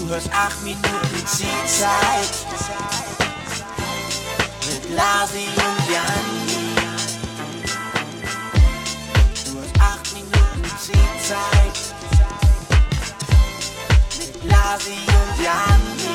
hörst 8 Minuten Zielzeit mit Lasi und Janni. Du hörst 8 Minuten Zielzeit mit Lasi und Janni.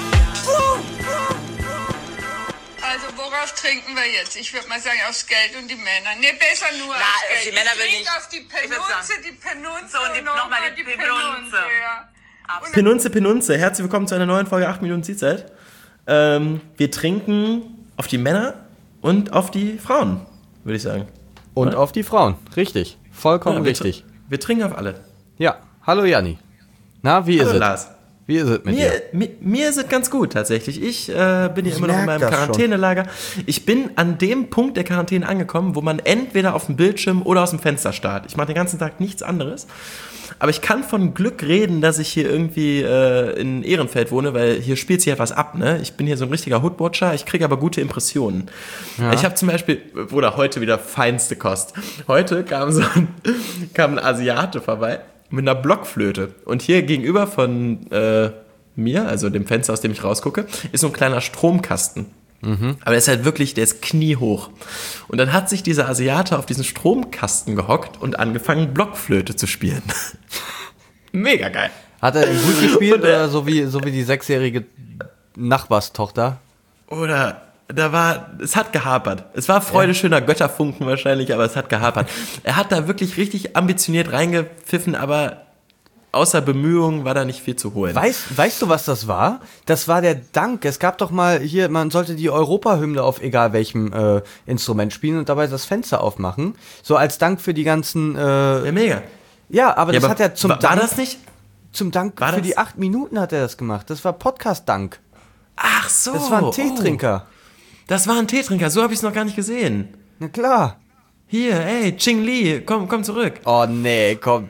Also worauf trinken wir jetzt? Ich würde mal sagen, aufs Geld und die Männer. Ne, besser nur aufs Geld. Die Männer will ich nicht. Auf die Penunze und nochmal die Penunze. Ja. Penunze. Herzlich willkommen zu einer neuen Folge 8 Minuten Zielzeit. Wir trinken auf die Männer und auf die Frauen, würde ich sagen. Und oder? auf die Frauen, richtig. Vollkommen Ja, richtig. Wir trinken auf alle. Ja, hallo Janni. Na, wie Hallo ist es? Lars. Wie ist es mit dir? Mir ist es ganz gut, tatsächlich. Ich bin ja immer noch in merk meinem das Quarantänelager. Ich bin an dem Punkt der Quarantäne angekommen, wo man entweder auf dem Bildschirm oder aus dem Fenster starrt. Ich mache den ganzen Tag nichts anderes. Aber ich kann von Glück reden, dass ich hier irgendwie in Ehrenfeld wohne, weil hier spielt sich ja was ab, ne? Ich bin hier so ein richtiger Hoodwatcher, ich kriege aber gute Impressionen. Ja. Ich habe zum Beispiel, heute wieder feinste Kost. Heute kam ein Asiate vorbei mit einer Blockflöte. Und hier gegenüber von mir, also dem Fenster, aus dem ich rausgucke, ist so ein kleiner Stromkasten. Mhm. Aber der ist halt wirklich, der ist kniehoch. Und dann hat sich dieser Asiate auf diesen Stromkasten gehockt und angefangen, Blockflöte zu spielen. Mega geil. Hat er gut gespielt oder so wie die 6-jährige Nachbarstochter? Oder es hat gehapert. Es war Freude schöner Götterfunken wahrscheinlich, aber es hat gehapert. Er hat da wirklich richtig ambitioniert reingepfiffen, aber außer Bemühungen war da nicht viel zu holen. Weißt du, was das war? Das war der Dank. Es gab doch mal hier, man sollte die Europahymne auf egal welchem Instrument spielen und dabei das Fenster aufmachen. So als Dank für die ganzen... Ja, mega. Ja, aber das hat er zum Dank... War das nicht? Zum Dank für die 8 Minuten hat er das gemacht. Das war Podcast-Dank. Ach so. Das war ein Teetrinker. Das war ein Teetrinker, so habe ich es noch gar nicht gesehen. Na klar. Hier, ey, Ching Li, komm zurück. Oh nee, komm.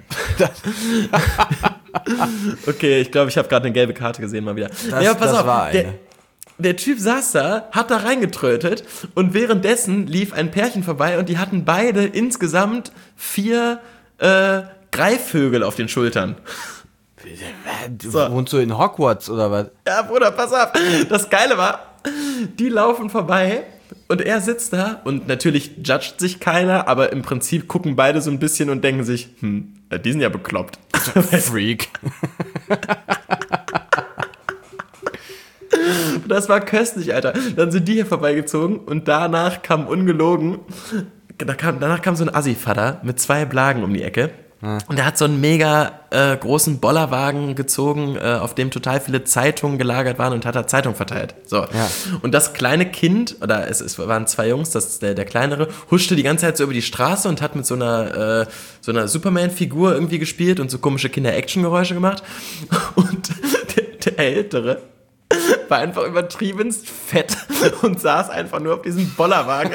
Okay, ich glaube, ich habe gerade eine gelbe Karte gesehen mal wieder. Das war eine. Der Typ saß da, hat da reingetrötet und währenddessen lief ein Pärchen vorbei und die hatten beide insgesamt 4 Greifvögel auf den Schultern. Wohnst du in Hogwarts oder was? Ja, Bruder, pass auf. Das Geile war, die laufen vorbei und er sitzt da und natürlich judgt sich keiner, aber im Prinzip gucken beide so ein bisschen und denken sich, die sind ja bekloppt. Freak. Das war köstlich, Alter. Dann sind die hier vorbeigezogen und danach kam ungelogen, danach kam so ein Assi-Vater mit 2 Blagen um die Ecke. Und der hat so einen mega großen Bollerwagen gezogen, auf dem total viele Zeitungen gelagert waren und hat da Zeitungen verteilt. So. Ja. Und das kleine Kind, oder es waren 2 Jungs, der kleinere, huschte die ganze Zeit so über die Straße und hat mit so einer Superman-Figur irgendwie gespielt und so komische Kinder-Action-Geräusche gemacht. Und der Ältere war einfach übertriebenst fett und saß einfach nur auf diesem Bollerwagen.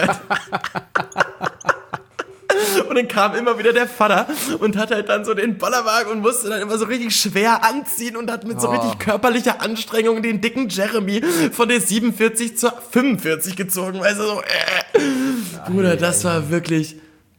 Und dann kam immer wieder der Vater und hat halt dann so den Bollerwagen und musste dann immer so richtig schwer anziehen und hat mit so richtig körperlicher Anstrengung den dicken Jeremy von der 47 zur 45 gezogen. Weißt du, so, Bruder, das war wirklich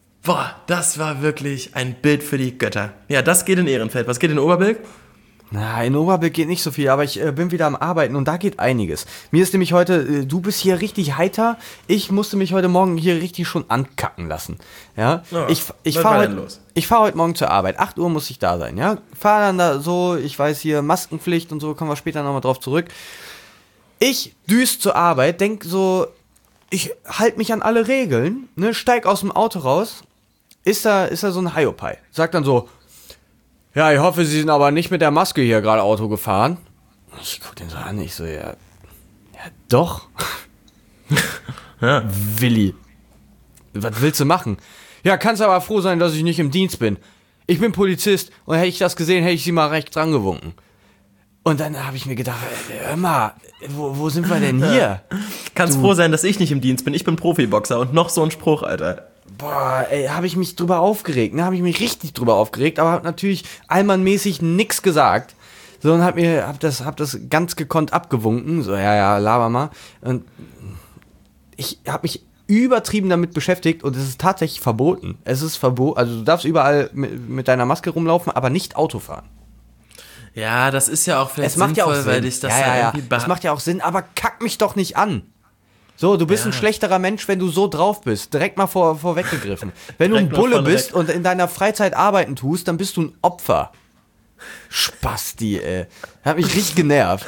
ein Bild für die Götter. Ja, das geht in Ehrenfeld. Was geht in Oberbilk? Na, in Oberbilk geht nicht so viel, aber ich bin wieder am Arbeiten und da geht einiges. Mir ist nämlich heute, du bist hier richtig heiter, ich musste mich heute Morgen hier richtig schon ankacken lassen. Ja, ich fahre heute Morgen zur Arbeit, 8 Uhr muss ich da sein, ja. Fahre dann da so, ich weiß hier, Maskenpflicht und so, kommen wir später nochmal drauf zurück. Ich düse zur Arbeit, denk so, ich halte mich an alle Regeln, ne, steig aus dem Auto raus, ist da so ein Hiopai, sagt dann so, ja, ich hoffe, Sie sind aber nicht mit der Maske hier gerade Auto gefahren. Ich guck den so an, ich so, ja doch. Ja. Willi, was willst du machen? Ja, kannst aber froh sein, dass ich nicht im Dienst bin. Ich bin Polizist und hätte ich das gesehen, hätte ich Sie mal rechts dran gewunken. Und dann habe ich mir gedacht, hör mal, wo sind wir denn hier? Kannst froh sein, dass ich nicht im Dienst bin. Ich bin Profiboxer und noch so ein Spruch, Alter. Boah, ey, habe ich mich drüber aufgeregt, ne? Habe ich mich richtig drüber aufgeregt, aber hab natürlich allmannmäßig nix gesagt. So, und hab das ganz gekonnt abgewunken. So, ja, laber mal. Und ich habe mich übertrieben damit beschäftigt und es ist tatsächlich verboten. Es ist verboten, also du darfst überall mit deiner Maske rumlaufen, aber nicht Auto fahren. Ja, das ist ja auch vielleicht Es macht ja auch Sinn. weil dich das Es macht ja auch Sinn, aber kack mich doch nicht an. So, du bist ein schlechterer Mensch, wenn du so drauf bist. Direkt mal vorweggegriffen. Wenn du ein Bulle bist und in deiner Freizeit arbeiten tust, dann bist du ein Opfer. Spasti, ey. Hat mich richtig genervt.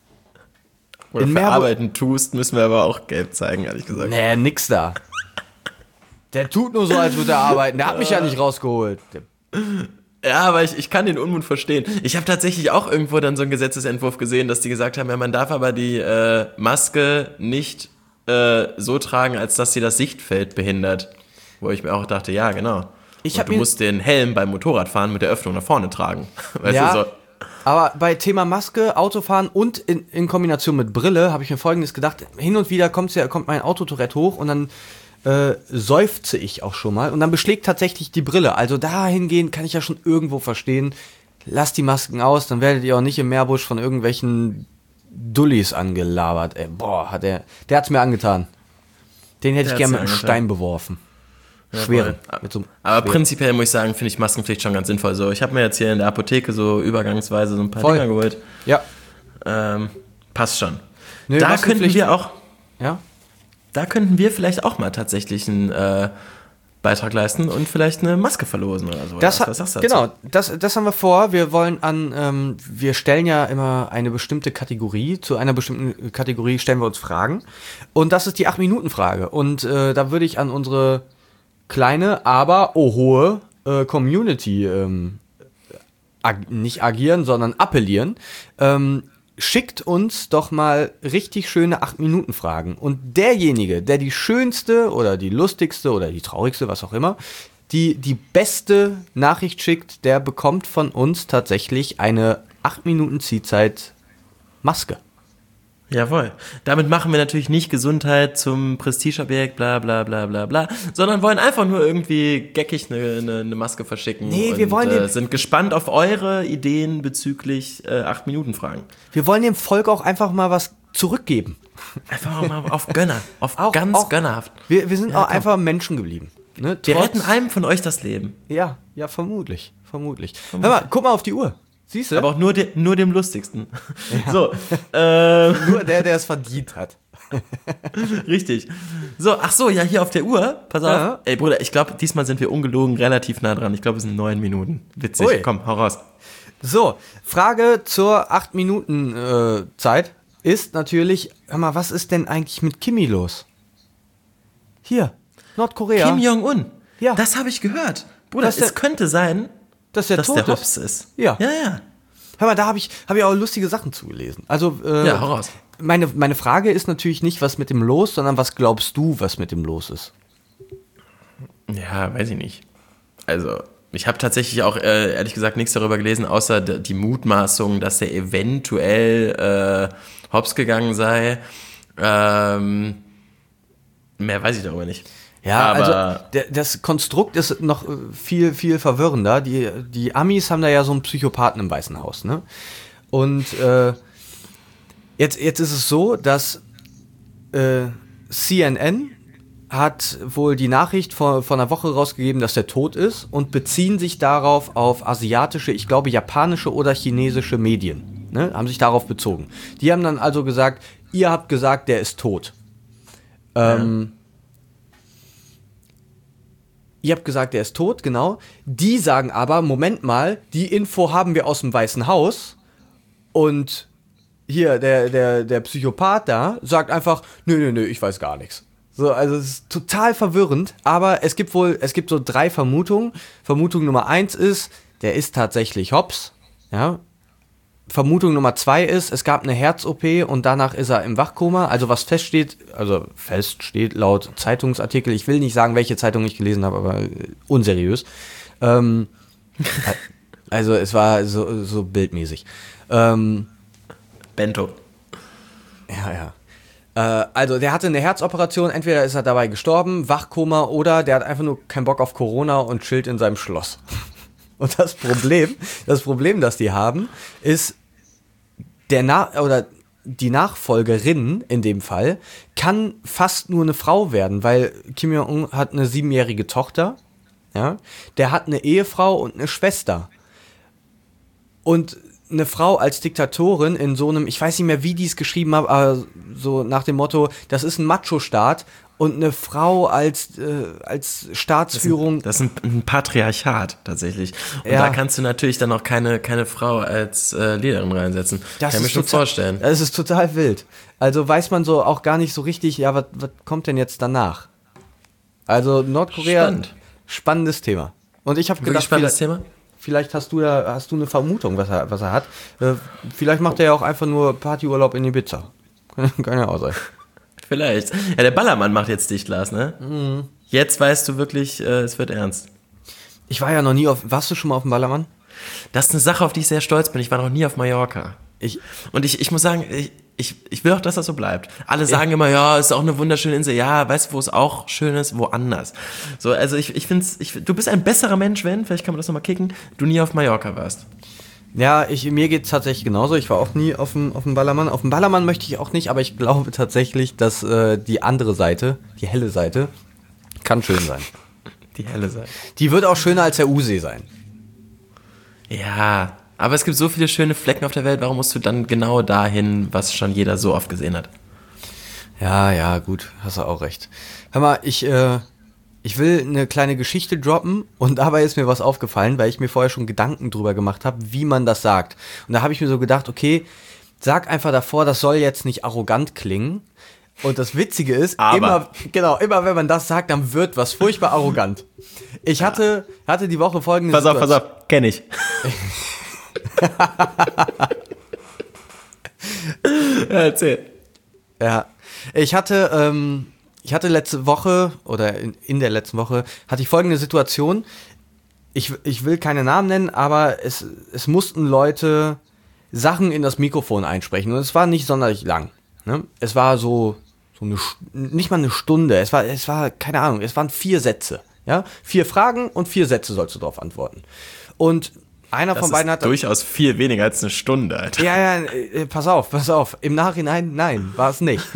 Oder in für Arbeiten tust, müssen wir aber auch Geld zeigen, ehrlich gesagt. Nee, nix da. Der tut nur so, als würde er arbeiten. Der hat mich ja nicht rausgeholt. Ja, aber ich kann den Unmut verstehen. Ich habe tatsächlich auch irgendwo dann so einen Gesetzesentwurf gesehen, dass die gesagt haben, ja, man darf aber die Maske nicht so tragen, als dass sie das Sichtfeld behindert. Wo ich mir auch dachte, ja, genau. Du musst den Helm beim Motorradfahren mit der Öffnung nach vorne tragen. Weißt du, so. Aber bei Thema Maske, Autofahren und in Kombination mit Brille habe ich mir Folgendes gedacht. Hin und wieder kommt mein Autotourette hoch und dann seufze ich auch schon mal. Und dann beschlägt tatsächlich die Brille. Also dahingehend kann ich ja schon irgendwo verstehen, lasst die Masken aus, dann werdet ihr auch nicht im Meerbusch von irgendwelchen Dullis angelabert. Ey, boah, der hat's mir angetan. Den hätte ich gerne mit einem Stein beworfen. Schweren. Aber prinzipiell muss ich sagen, finde ich Maskenpflicht schon ganz sinnvoll. So, ich habe mir jetzt hier in der Apotheke so übergangsweise so ein paar Dinger geholt. Ja. Passt schon. Nö, da könnten wir auch. Ja. Da könnten wir vielleicht auch mal tatsächlich einen Beitrag leisten und vielleicht eine Maske verlosen oder so. Was sagst du dazu? Genau, das haben wir vor. Wir wollen wir stellen ja immer eine bestimmte Kategorie. Zu einer bestimmten Kategorie stellen wir uns Fragen. Und das ist die 8-Minuten-Frage. Und da würde ich an unsere kleine, aber hohe Community nicht agieren, sondern appellieren. Schickt uns doch mal richtig schöne 8-Minuten-Fragen. Und derjenige, der die schönste oder die lustigste oder die traurigste, was auch immer, die beste Nachricht schickt, der bekommt von uns tatsächlich eine 8-Minuten-Ziehzeit-Maske. Jawohl. Damit machen wir natürlich nicht Gesundheit zum Prestigeobjekt, bla bla bla bla bla, sondern wollen einfach nur irgendwie geckig eine Maske verschicken. Nee, wir wollen sind gespannt auf eure Ideen bezüglich 8-Minuten-Fragen. Wir wollen dem Volk auch einfach mal was zurückgeben. Einfach mal auf Gönner, auch gönnerhaft. Wir sind auch einfach Menschen geblieben. Ne? Wir retten einem von euch das Leben. Ja, vermutlich. Hör mal, guck mal auf die Uhr. Siehst du? Aber auch nur dem Lustigsten. Ja. So, nur der es verdient hat. Richtig. So, ach so, ja, hier auf der Uhr. Pass auf. Ja. Ey, Bruder, ich glaube, diesmal sind wir ungelogen relativ nah dran. Ich glaube, es sind 9 Minuten. Witzig. Ui. Komm, hau raus. So, Frage zur 8-Minuten-Zeit ist natürlich, hör mal, was ist denn eigentlich mit Kimi los? Hier, Nordkorea. Kim Jong-un. Ja. Das habe ich gehört. Bruder, es könnte sein, dass der Hops ist. Ja. Ja. Hör mal, da hab ich auch lustige Sachen zugelesen. Also, hau raus. Meine Frage ist natürlich nicht, was mit dem los, sondern was glaubst du, was mit dem los ist? Ja, weiß ich nicht. Also, ich habe tatsächlich auch, ehrlich gesagt, nichts darüber gelesen, außer die Mutmaßung, dass er eventuell hops gegangen sei. Mehr weiß ich darüber nicht. Ja, aber also das Konstrukt ist noch viel, viel verwirrender. Die Amis haben da ja so einen Psychopathen im Weißen Haus, ne? Und jetzt ist es so, dass CNN hat wohl die Nachricht vor einer Woche rausgegeben, dass der tot ist und beziehen sich darauf auf asiatische, ich glaube japanische oder chinesische Medien, ne? Haben sich darauf bezogen. Die haben dann also gesagt, ihr habt gesagt, der ist tot. Ihr habt gesagt, er ist tot, genau. Die sagen aber, Moment mal, die Info haben wir aus dem Weißen Haus. Und hier, der Psychopath da sagt einfach, nö, ich weiß gar nichts. So, also es ist total verwirrend, aber es gibt so 3 Vermutungen. Vermutung Nummer 1 ist, der ist tatsächlich hops. Ja. Vermutung Nummer 2 ist, es gab eine Herz-OP und danach ist er im Wachkoma. Also was feststeht laut Zeitungsartikel, ich will nicht sagen, welche Zeitung ich gelesen habe, aber unseriös. Also es war so bildmäßig. Bento. Ja. Also der hatte eine Herzoperation, entweder ist er dabei gestorben, Wachkoma, oder der hat einfach nur keinen Bock auf Corona und chillt in seinem Schloss. Und das Problem, das die haben, ist, die Nachfolgerin in dem Fall kann fast nur eine Frau werden, weil Kim Jong-un hat eine 7-jährige Tochter, ja, der hat eine Ehefrau und eine Schwester. Und eine Frau als Diktatorin in so einem, ich weiß nicht mehr, wie die es geschrieben haben, aber so nach dem Motto, das ist ein Macho-Staat und eine Frau als Staatsführung. Das ist ein Patriarchat tatsächlich. Und Ja. da kannst du natürlich dann auch keine Frau als Leaderin reinsetzen. Das Kann ich mir ist schon total- vorstellen. Das ist total wild. Also weiß man so auch gar nicht so richtig, ja, was kommt denn jetzt danach? Also Nordkorea, Spannend. spannendes Thema. Und ich habe Wirklich gedacht, spannendes Thema. vielleicht hast du eine Vermutung, was er hat. Vielleicht macht er ja auch einfach nur Partyurlaub in Ibiza. Kann ja auch sein. Vielleicht. Ja, der Ballermann macht jetzt dicht, Lars, ne? Jetzt weißt du wirklich, es wird ernst. Ich war ja noch nie warst du schon mal auf dem Ballermann? Das ist eine Sache, auf die ich sehr stolz bin. Ich war noch nie auf Mallorca. Und ich muss sagen, ich will auch, dass das so bleibt. Alle sagen immer, ja, ist auch eine wunderschöne Insel. Ja, weißt du, wo es auch schön ist? Woanders. So, also ich finde, du bist ein besserer Mensch, wenn, vielleicht kann man das nochmal kicken, du nie auf Mallorca warst. Ja, mir geht's tatsächlich genauso. Ich war auch nie auf dem Ballermann. Auf dem Ballermann möchte ich auch nicht, aber ich glaube tatsächlich, dass die andere Seite, die helle Seite, kann schön sein. Die helle Seite. Die wird auch schöner als der Ursee sein. Ja, aber es gibt so viele schöne Flecken auf der Welt, warum musst du dann genau dahin, was schon jeder so oft gesehen hat? Ja, gut, hast du auch recht. Hör mal, ich will eine kleine Geschichte droppen und dabei ist mir was aufgefallen, weil ich mir vorher schon Gedanken drüber gemacht habe, wie man das sagt. Und da habe ich mir so gedacht, okay, sag einfach davor, das soll jetzt nicht arrogant klingen. Und das Witzige ist, immer wenn man das sagt, dann wird was furchtbar arrogant. Ich hatte die Woche folgende Pass auf, kenn ich. Ja, erzähl. Ja, ich hatte letzte Woche oder in der letzten Woche hatte ich folgende Situation. Ich will keine Namen nennen, aber es mussten Leute Sachen in das Mikrofon einsprechen und es war nicht sonderlich lang. Ne? Es war so nicht mal eine Stunde. Es war keine Ahnung. Es waren 4 Sätze. Ja, 4 Fragen und 4 Sätze sollst du darauf antworten. Und einer von beiden hat durchaus viel weniger als eine Stunde, Alter. Ja, pass auf. Im Nachhinein, nein, war es nicht.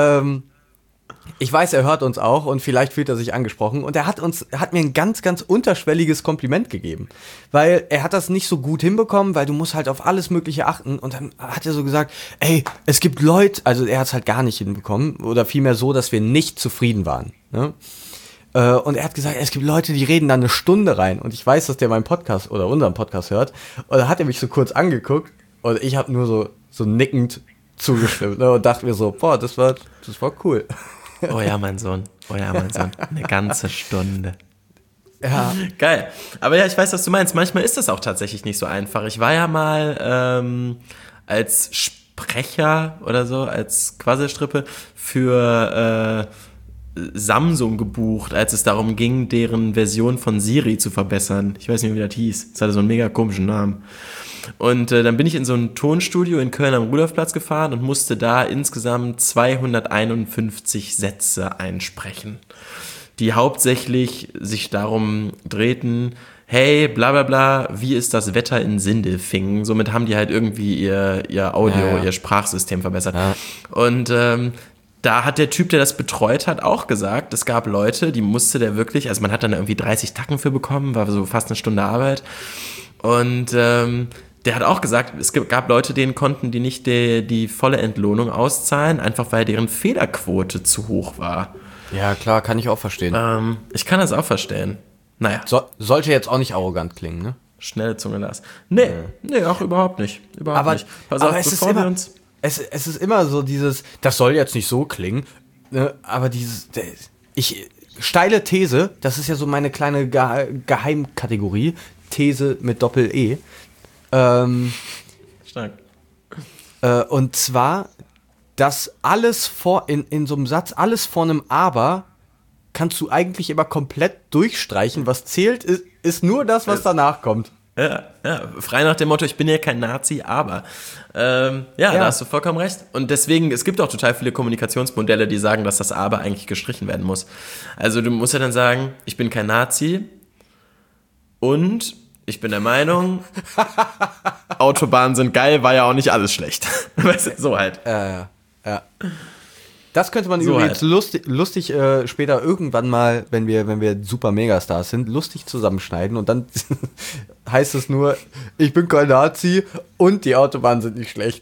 Ich weiß, er hört uns auch und vielleicht fühlt er sich angesprochen. Und er hat mir ein ganz, ganz unterschwelliges Kompliment gegeben. Weil er hat das nicht so gut hinbekommen, weil du musst halt auf alles Mögliche achten. Und dann hat er so gesagt, ey, es gibt Leute, also er hat es halt gar nicht hinbekommen. Oder vielmehr so, dass wir nicht zufrieden waren. Ne? Und er hat gesagt, es gibt Leute, die reden da eine Stunde rein. Und ich weiß, dass der meinen Podcast oder unseren Podcast hört. Und da hat er mich so kurz angeguckt. Und ich habe nur so nickend zugestimmt. Ne? Und dachte mir so, boah, das war cool. Oh ja, mein Sohn. Eine ganze Stunde. Ja. Geil. Aber ja, ich weiß, was du meinst. Manchmal ist das auch tatsächlich nicht so einfach. Ich war ja mal als Sprecher oder so, als Quasselstrippe für Samsung gebucht, als es darum ging, deren Version von Siri zu verbessern. Ich weiß nicht mehr, wie das hieß. Das hatte so einen mega komischen Namen. Und dann bin ich in so ein Tonstudio in Köln am Rudolfplatz gefahren und musste da insgesamt 251 Sätze einsprechen, die hauptsächlich sich darum drehten, hey, bla bla bla, wie ist das Wetter in Sindelfingen? Somit haben die halt irgendwie ihr Audio, ihr Sprachsystem verbessert. Ja. Und da hat der Typ, der das betreut hat, auch gesagt, es gab Leute, die musste der wirklich, also man hat dann irgendwie 30 Tacken für bekommen, war so fast eine Stunde Arbeit. Und der hat auch gesagt, es gab Leute, denen konnten die nicht die volle Entlohnung auszahlen, einfach weil deren Fehlerquote zu hoch war. Ja, klar, kann ich auch verstehen. Ich kann das auch verstehen. Naja. Sollte jetzt auch nicht arrogant klingen, ne? Schnelle Zunge, Lars. Nee, auch überhaupt nicht. Pass auf, bevor wir uns... Es ist immer so dieses, das soll jetzt nicht so klingen, ne? Aber steile These, das ist ja so meine kleine Geheimkategorie, These mit Doppel-E. Stark. Und zwar, dass alles in so einem Satz, alles vor einem Aber, kannst du eigentlich immer komplett durchstreichen. Was zählt, ist nur das, was danach kommt. Ja, frei nach dem Motto, ich bin ja kein Nazi, aber da hast du vollkommen recht. Und deswegen, es gibt auch total viele Kommunikationsmodelle, die sagen, dass das Aber eigentlich gestrichen werden muss. Also du musst ja dann sagen, ich bin kein Nazi und ich bin der Meinung, Autobahnen sind geil, war ja auch nicht alles schlecht. Weißt du, so halt. Ja. Das könnte man So übrigens lustig später irgendwann mal, wenn wir super Megastars sind, lustig zusammenschneiden und dann heißt es nur, ich bin kein Nazi und die Autobahnen sind nicht schlecht.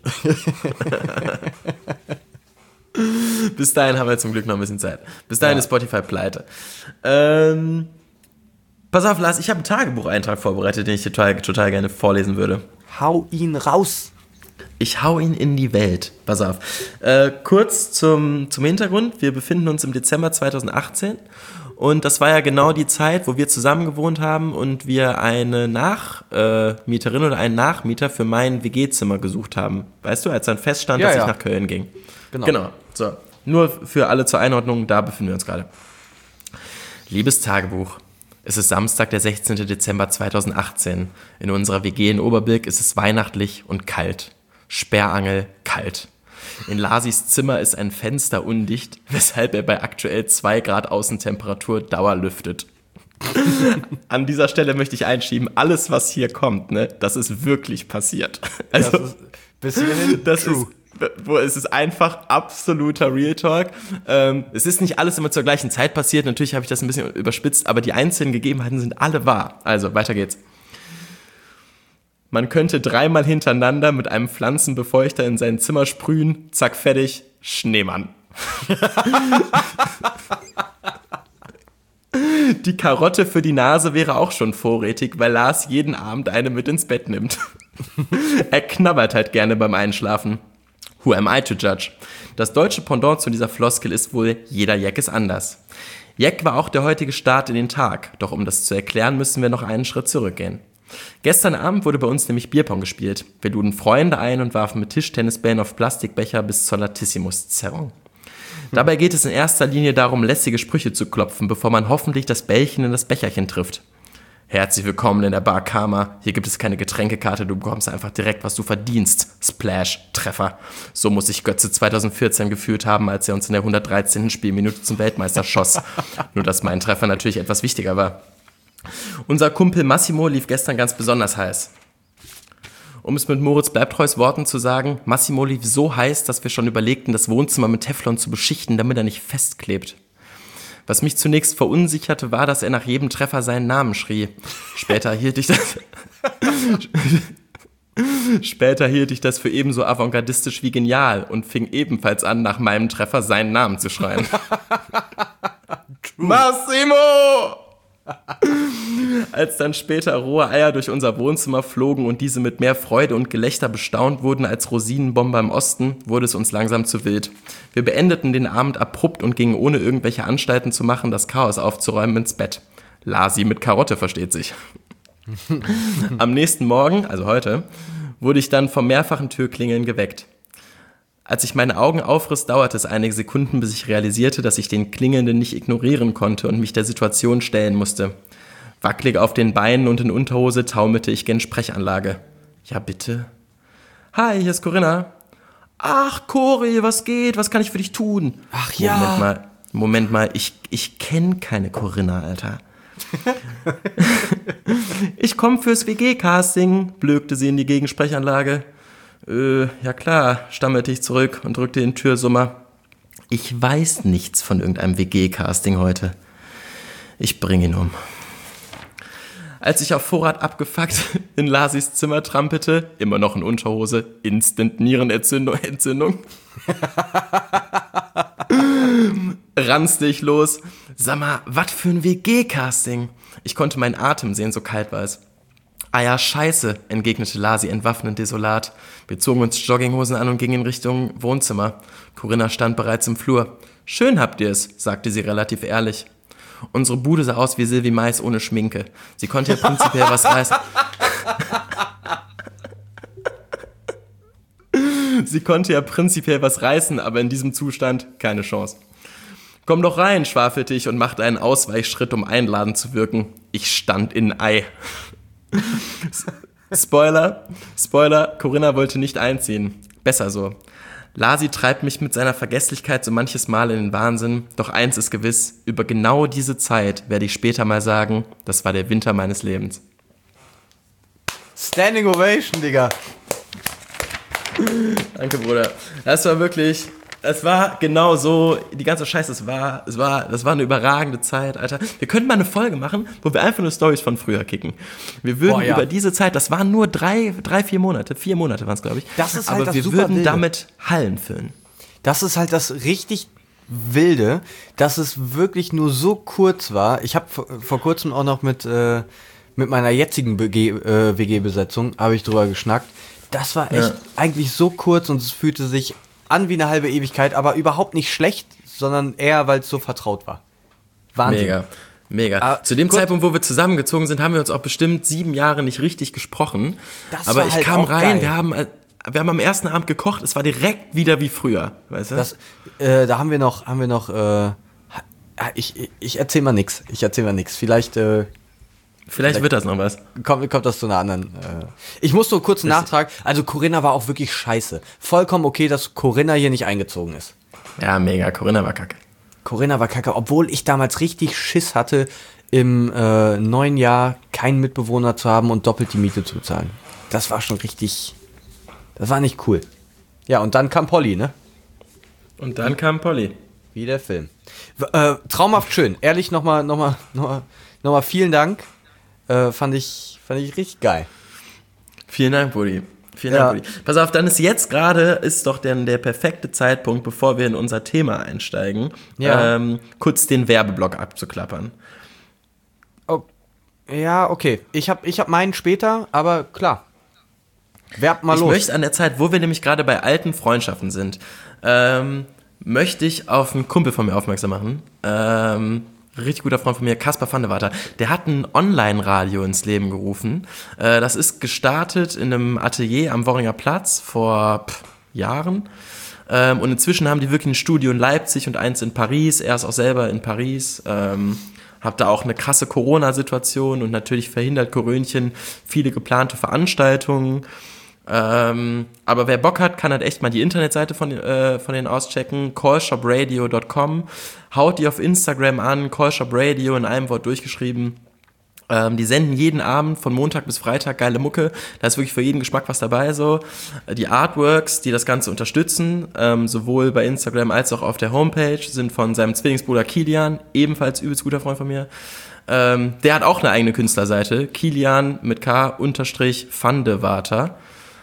Bis dahin haben wir zum Glück noch ein bisschen Zeit. Bis dahin ist Spotify pleite. Pass auf, Lars, ich habe einen Tagebucheintrag vorbereitet, den ich total gerne vorlesen würde. Hau ihn raus. Ich hau ihn in die Welt. Pass auf. Kurz zum Hintergrund. Wir befinden uns im Dezember 2018 und das war ja genau die Zeit, wo wir zusammen gewohnt haben und wir eine Nachmieterin oder einen Nachmieter für mein WG-Zimmer gesucht haben. Weißt du, als dann feststand, dass ich nach Köln ging. Genau. So. Nur für alle zur Einordnung, da befinden wir uns gerade. Liebes Tagebuch. Es ist Samstag, der 16. Dezember 2018. In unserer WG in Oberbilk ist es weihnachtlich und kalt. Sperrangel kalt. In Lasis Zimmer ist ein Fenster undicht, weshalb er bei aktuell 2 Grad Außentemperatur dauerlüftet. An dieser Stelle möchte ich einschieben, alles was hier kommt, ne, das ist wirklich passiert. Also, das ist bis hierhin true. Es ist einfach absoluter Real Talk. Es ist nicht alles immer zur gleichen Zeit passiert, natürlich habe ich das ein bisschen überspitzt, aber die einzelnen Gegebenheiten sind alle wahr. Also, weiter geht's. Man könnte 3-mal hintereinander mit einem Pflanzenbefeuchter in sein Zimmer sprühen, zack, fertig, Schneemann. Die Karotte für die Nase wäre auch schon vorrätig, weil Lars jeden Abend eine mit ins Bett nimmt. Er knabbert halt gerne beim Einschlafen. Who am I to judge? Das deutsche Pendant zu dieser Floskel ist wohl, jeder Jack ist anders. Jack war auch der heutige Start in den Tag, doch um das zu erklären, müssen wir noch einen Schritt zurückgehen. Gestern Abend wurde bei uns nämlich Bierpong gespielt. Wir luden Freunde ein und warfen mit Tischtennisbällen auf Plastikbecher bis zur Latissimus-Zerrung. Dabei geht es in erster Linie darum, lässige Sprüche zu klopfen, bevor man hoffentlich das Bällchen in das Becherchen trifft. Herzlich willkommen in der Bar Karma. Hier gibt es keine Getränkekarte, du bekommst einfach direkt, was du verdienst. Splash, Treffer. So muss sich Götze 2014 gefühlt haben, als er uns in der 113. Spielminute zum Weltmeister schoss. Nur, dass mein Treffer natürlich etwas wichtiger war. Unser Kumpel Massimo lief gestern ganz besonders heiß. Um es mit Moritz Bleibtreus Worten zu sagen, Massimo lief so heiß, dass wir schon überlegten, das Wohnzimmer mit Teflon zu beschichten, damit er nicht festklebt. Was mich zunächst verunsicherte, war, dass er nach jedem Treffer seinen Namen schrie. Später hielt ich das für ebenso avantgardistisch wie genial und fing ebenfalls an, nach meinem Treffer seinen Namen zu schreien. Massimo! Als dann später rohe Eier durch unser Wohnzimmer flogen und diese mit mehr Freude und Gelächter bestaunt wurden als Rosinenbomber im Osten, wurde es uns langsam zu wild. Wir beendeten den Abend abrupt und gingen ohne irgendwelche Anstalten zu machen, das Chaos aufzuräumen, ins Bett. Lasi mit Karotte, versteht sich. Am nächsten Morgen, also heute, wurde ich dann vom mehrfachen Türklingeln geweckt. Als ich meine Augen aufriss, dauerte es einige Sekunden, bis ich realisierte, dass ich den Klingelnden nicht ignorieren konnte und mich der Situation stellen musste. Wackelig auf den Beinen und in Unterhose taumelte ich gen Sprechanlage. Ja, bitte? Hi, hier ist Corinna. Ach, Cori, was geht? Was kann ich für dich tun? Ach ja. Moment mal, ich kenne keine Corinna, Alter. Ich komme fürs WG-Casting, blökte sie in die Gegensprechanlage. Ja klar, stammelte ich zurück und drückte den Türsummer. Ich weiß nichts von irgendeinem WG-Casting heute. Ich bringe ihn um. Als ich auf Vorrat abgefuckt in Lasis Zimmer trampelte, immer noch in Unterhose, Instant Nierenentzündung, ranzte ich los. Sag mal, was für ein WG-Casting? Ich konnte meinen Atem sehen, so kalt war es. Ah ja, scheiße, entgegnete Lasi entwaffnend desolat. Wir zogen uns Jogginghosen an und gingen in Richtung Wohnzimmer. Corinna stand bereits im Flur. Schön habt ihr es, sagte sie relativ ehrlich. Unsere Bude sah aus wie Sylvie Mais ohne Schminke. Sie konnte ja prinzipiell was reißen. Sie konnte ja prinzipiell was reißen, aber in diesem Zustand keine Chance. Komm doch rein, schwafelte ich und machte einen Ausweichschritt, um einladend zu wirken. Ich stand in Ei. Spoiler, Corinna wollte nicht einziehen. Besser so. Lasi treibt mich mit seiner Vergesslichkeit so manches Mal in den Wahnsinn, doch eins ist gewiss, über genau diese Zeit werde ich später mal sagen, das war der Winter meines Lebens. Standing Ovation, Digga. Danke, Bruder. Das war wirklich, Es war genau so, die ganze Scheiße, das war eine überragende Zeit, Alter. Wir könnten mal eine Folge machen, wo wir einfach nur Storys von früher kicken. Wir würden über diese Zeit, das waren nur 4 Monate waren es, glaube ich. Das ist halt aber das wir super würden Wilde. damit Hallen füllen. Das ist halt das richtig Wilde, dass es wirklich nur so kurz war. Ich habe vor kurzem auch noch mit meiner jetzigen WG-Besetzung habe ich drüber geschnackt. Das war echt eigentlich so kurz und es fühlte sich an wie eine halbe Ewigkeit, aber überhaupt nicht schlecht, sondern eher, weil es so vertraut war. Wahnsinn. Mega. Zu dem Zeitpunkt, wo wir zusammengezogen sind, haben wir uns auch bestimmt 7 Jahre nicht richtig gesprochen. Das aber war ich halt kam auch rein, geil. wir haben am ersten Abend gekocht, es war direkt wieder wie früher, weißt du? Da haben wir noch ich erzähl mal nix. Vielleicht wird das noch was. kommt das zu einer anderen. Ich muss nur kurz einen Nachtrag. Also Corinna war auch wirklich scheiße. Vollkommen okay, dass Corinna hier nicht eingezogen ist. Ja, mega. Corinna war kacke. Obwohl ich damals richtig Schiss hatte, im neuen Jahr keinen Mitbewohner zu haben und doppelt die Miete zu bezahlen. Das war schon richtig. Das war nicht cool. Ja, und dann kam Polly, ne? Und dann kam Polly. Wie der Film. Traumhaft schön. Ehrlich, nochmal vielen Dank. Fand ich richtig geil. Vielen Dank, Buddy. Pass auf, dann ist doch der perfekte Zeitpunkt, bevor wir in unser Thema einsteigen, kurz den Werbeblock abzuklappern. Oh, ja, okay. Ich hab meinen später, aber klar. Werbt mal los. Ich möchte an der Zeit, wo wir nämlich gerade bei alten Freundschaften sind, möchte ich auf einen Kumpel von mir aufmerksam machen. Richtig guter Freund von mir, Kaspar van der Water. Der hat ein Online-Radio ins Leben gerufen. Das ist gestartet in einem Atelier am Worringer Platz vor Jahren. Und inzwischen haben die wirklich ein Studio in Leipzig und eins in Paris. Er ist auch selber in Paris. Hab da auch eine krasse Corona-Situation und natürlich verhindert Korönchen viele geplante Veranstaltungen. Aber wer Bock hat, kann halt echt mal die Internetseite von denen auschecken, callshopradio.com, haut die auf Instagram an, callshopradio in einem Wort durchgeschrieben. Die senden jeden Abend von Montag bis Freitag geile Mucke, da ist wirklich für jeden Geschmack was dabei so. Die Artworks, die das Ganze unterstützen, sowohl bei Instagram als auch auf der Homepage, sind von seinem Zwillingsbruder Kilian, ebenfalls übelst guter Freund von mir. Der hat auch eine eigene Künstlerseite, Kilian mit K unterstrich Van de Water.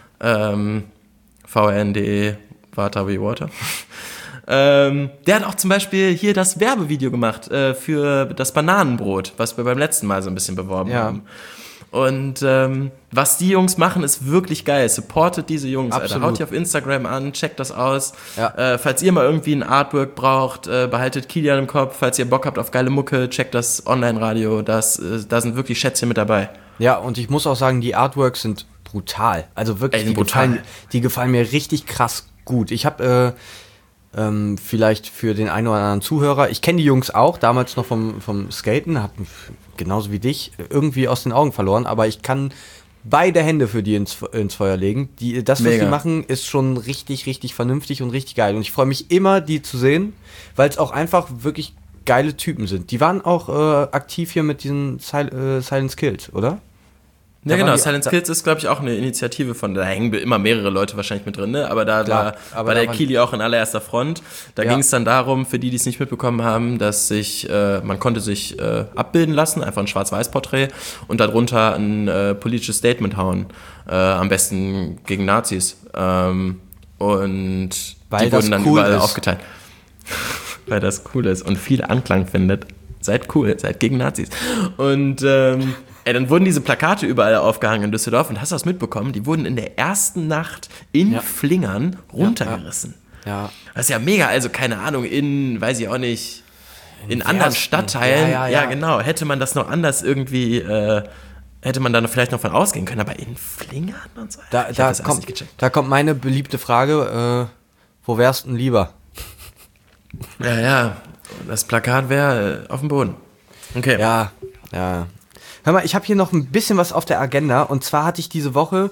VRNDE, Water wie Water. Der hat auch zum Beispiel hier das Werbevideo gemacht für das Bananenbrot, was wir beim letzten Mal so ein bisschen beworben haben. Und was die Jungs machen, ist wirklich geil. Supportet diese Jungs, Alter. Haut die auf Instagram an, checkt das aus. Ja. Falls ihr mal irgendwie ein Artwork braucht, behaltet Kilian im Kopf. Falls ihr Bock habt auf geile Mucke, checkt das Online-Radio. Da sind wirklich Schätzchen mit dabei. Ja, und ich muss auch sagen, die Artworks sind brutal. Also wirklich, die gefallen mir richtig krass gut. Ich habe vielleicht für den einen oder anderen Zuhörer, ich kenne die Jungs auch, damals noch vom Skaten, habe genauso wie dich irgendwie aus den Augen verloren, aber ich kann beide Hände für die ins Feuer legen. Was die machen, ist schon richtig, richtig vernünftig und richtig geil. Und ich freue mich immer, die zu sehen, weil es auch einfach wirklich geile Typen sind. Die waren auch aktiv hier mit diesen Silent Skills, oder? Ja, genau. Silent Skills ist, glaube ich, auch eine Initiative da hängen immer mehrere Leute wahrscheinlich mit drin, ne? Aber da war der Kili auch in allererster Front. Da ging es dann darum, für die es nicht mitbekommen haben, dass man konnte sich abbilden lassen, einfach ein Schwarz-Weiß-Porträt und darunter ein politisches Statement hauen. Am besten gegen Nazis. Und weil die wurden dann cool überall ist. Aufgeteilt. Weil das cool ist und viel Anklang findet. Seid cool, seid gegen Nazis. Und dann wurden diese Plakate überall aufgehangen in Düsseldorf und hast du das mitbekommen? Die wurden in der ersten Nacht in Flingern runtergerissen. Ja. Das ist ja mega, also keine Ahnung, weiß ich auch nicht, in anderen Stadtteilen. Ja, genau. Hätte man das noch anders irgendwie, hätte man da vielleicht noch von ausgehen können, aber in Flingern und so. Da kommt meine beliebte Frage, wo wärst du denn lieber? Ja, das Plakat wäre auf dem Boden. Okay. Ja. Hör mal, ich habe hier noch ein bisschen was auf der Agenda. Und zwar hatte ich diese Woche,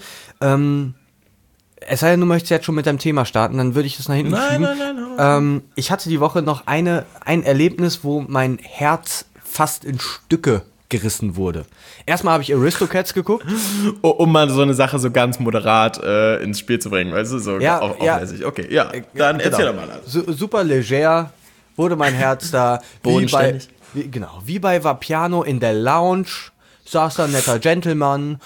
es sei denn, du möchtest jetzt schon mit deinem Thema starten, dann würde ich das nach hinten schieben. Nein. Ich hatte die Woche noch ein Erlebnis, wo mein Herz fast in Stücke gerissen wurde. Erstmal habe ich Aristocats geguckt. Um mal so eine Sache so ganz moderat ins Spiel zu bringen, weißt du, so auflässig. Okay, ja, dann erzähl doch mal. Super leger wurde mein Herz da. Bodenständig. Wie bei Vapiano in der Lounge saß da ein netter Gentleman.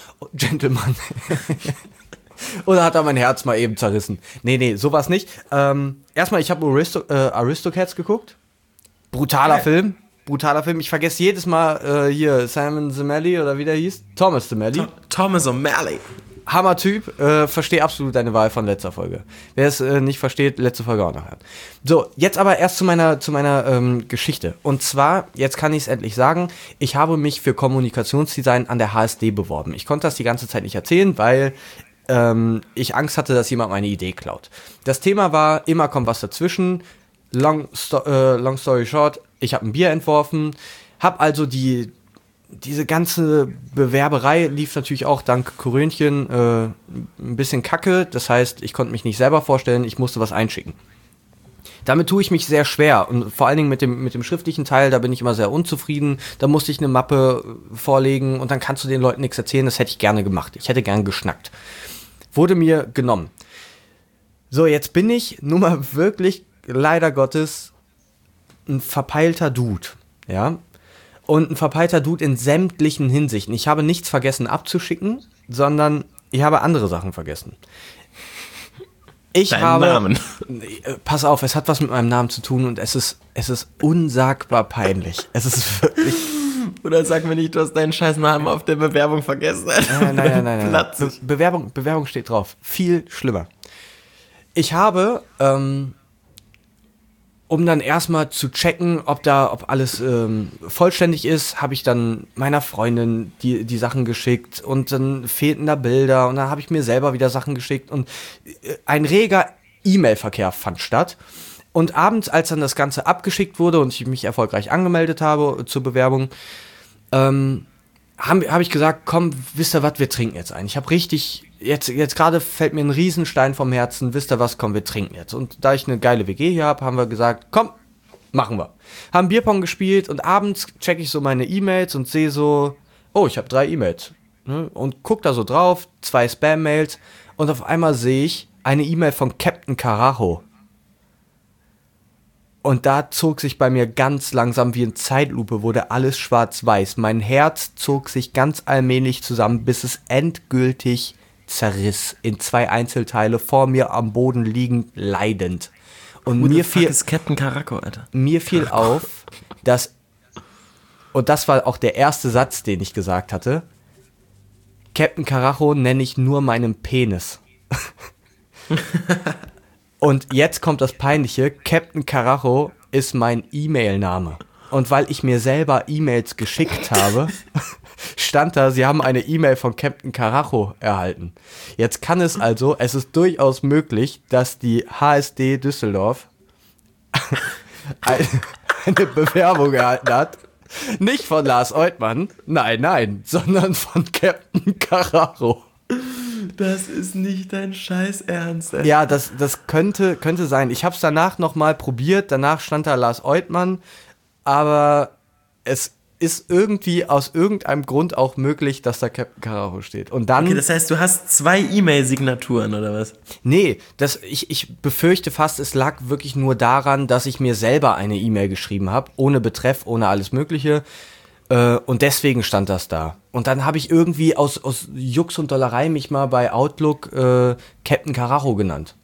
Oder hat er mein Herz mal eben zerrissen? Nee, sowas nicht. Erstmal, ich habe Aristocats geguckt. Brutaler Film. Ich vergesse jedes Mal hier Simon O'Malley oder wie der hieß. Thomas O'Malley. Thomas O'Malley. Hammer-Typ. Verstehe absolut deine Wahl von letzter Folge. Wer es nicht versteht, letzte Folge auch noch hören. So, jetzt aber erst zu meiner Geschichte. Und zwar, jetzt kann ich es endlich sagen, ich habe mich für Kommunikationsdesign an der HSD beworben. Ich konnte das die ganze Zeit nicht erzählen, weil ich Angst hatte, dass jemand meine Idee klaut. Das Thema war, immer kommt was dazwischen. Long story short, ich habe ein Bier entworfen, habe also diese ganze Bewerberei lief natürlich auch dank Korönchen ein bisschen kacke. Das heißt, ich konnte mich nicht selber vorstellen, ich musste was einschicken. Damit tue ich mich sehr schwer und vor allen Dingen mit dem schriftlichen Teil, da bin ich immer sehr unzufrieden. Da musste ich eine Mappe vorlegen und dann kannst du den Leuten nichts erzählen. Das hätte ich gerne gemacht. Ich hätte gern geschnackt. Wurde mir genommen. So, jetzt bin ich nun mal wirklich, leider Gottes, ein verpeilter Dude. Ja? Und ein verpeilter Dude in sämtlichen Hinsichten. Ich habe nichts vergessen abzuschicken, sondern ich habe andere Sachen vergessen. Namen. Pass auf, es hat was mit meinem Namen zu tun und es ist unsagbar peinlich. Es ist wirklich... Oder sag mir nicht, du hast deinen scheiß Namen auf der Bewerbung vergessen. Nein. Bewerbung steht drauf. Viel schlimmer. Ich habe, um dann erstmal zu checken, ob alles vollständig ist, habe ich dann meiner Freundin die Sachen geschickt und dann fehlten da Bilder und dann habe ich mir selber wieder Sachen geschickt und ein reger E-Mail-Verkehr fand statt. Und abends, als dann das Ganze abgeschickt wurde und ich mich erfolgreich angemeldet habe zur Bewerbung, habe ich gesagt, komm, wisst ihr was, wir trinken jetzt ein. Ich habe richtig, jetzt gerade fällt mir ein Riesenstein vom Herzen, wisst ihr was, komm, wir trinken jetzt. Und da ich eine geile WG hier habe, haben wir gesagt, komm, machen wir. Haben Bierpong gespielt und abends checke ich so meine E-Mails und sehe so, oh, ich habe 3 E-Mails. Ne? Und guck da so drauf, 2 Spam-Mails und auf einmal sehe ich eine E-Mail von Captain Carajo. Und da zog sich bei mir ganz langsam wie in Zeitlupe, wurde alles schwarz-weiß. Mein Herz zog sich ganz allmählich zusammen, bis es endgültig zerriss. In 2 Einzelteile, vor mir am Boden liegend, leidend. Und mir fiel Captain Caraco, Alter. Mir fiel auf, dass, und das war auch der erste Satz, den ich gesagt hatte, Captain Carajo nenne ich nur meinen Penis. Und jetzt kommt das Peinliche, Captain Carajo ist mein E-Mail-Name. Und weil ich mir selber E-Mails geschickt habe, stand da, sie haben eine E-Mail von Captain Carajo erhalten. Jetzt kann es also, es ist durchaus möglich, dass die HSD Düsseldorf eine Bewerbung erhalten hat. Nicht von Lars Oidmann, nein, sondern von Captain Carajo. Das ist nicht dein Scheiß Ernst, ey. Ja, das könnte sein. Ich habe es danach nochmal probiert, danach stand da Lars Oidmann, aber es ist irgendwie aus irgendeinem Grund auch möglich, dass da Captain Carajo steht. Und dann, okay, das heißt, du hast 2 E-Mail-Signaturen, oder was? Nee, ich befürchte fast, es lag wirklich nur daran, dass ich mir selber eine E-Mail geschrieben habe, ohne Betreff, ohne alles Mögliche. Und deswegen stand das da. Und dann habe ich irgendwie aus Jux und Dollerei mich mal bei Outlook Captain Carajo genannt.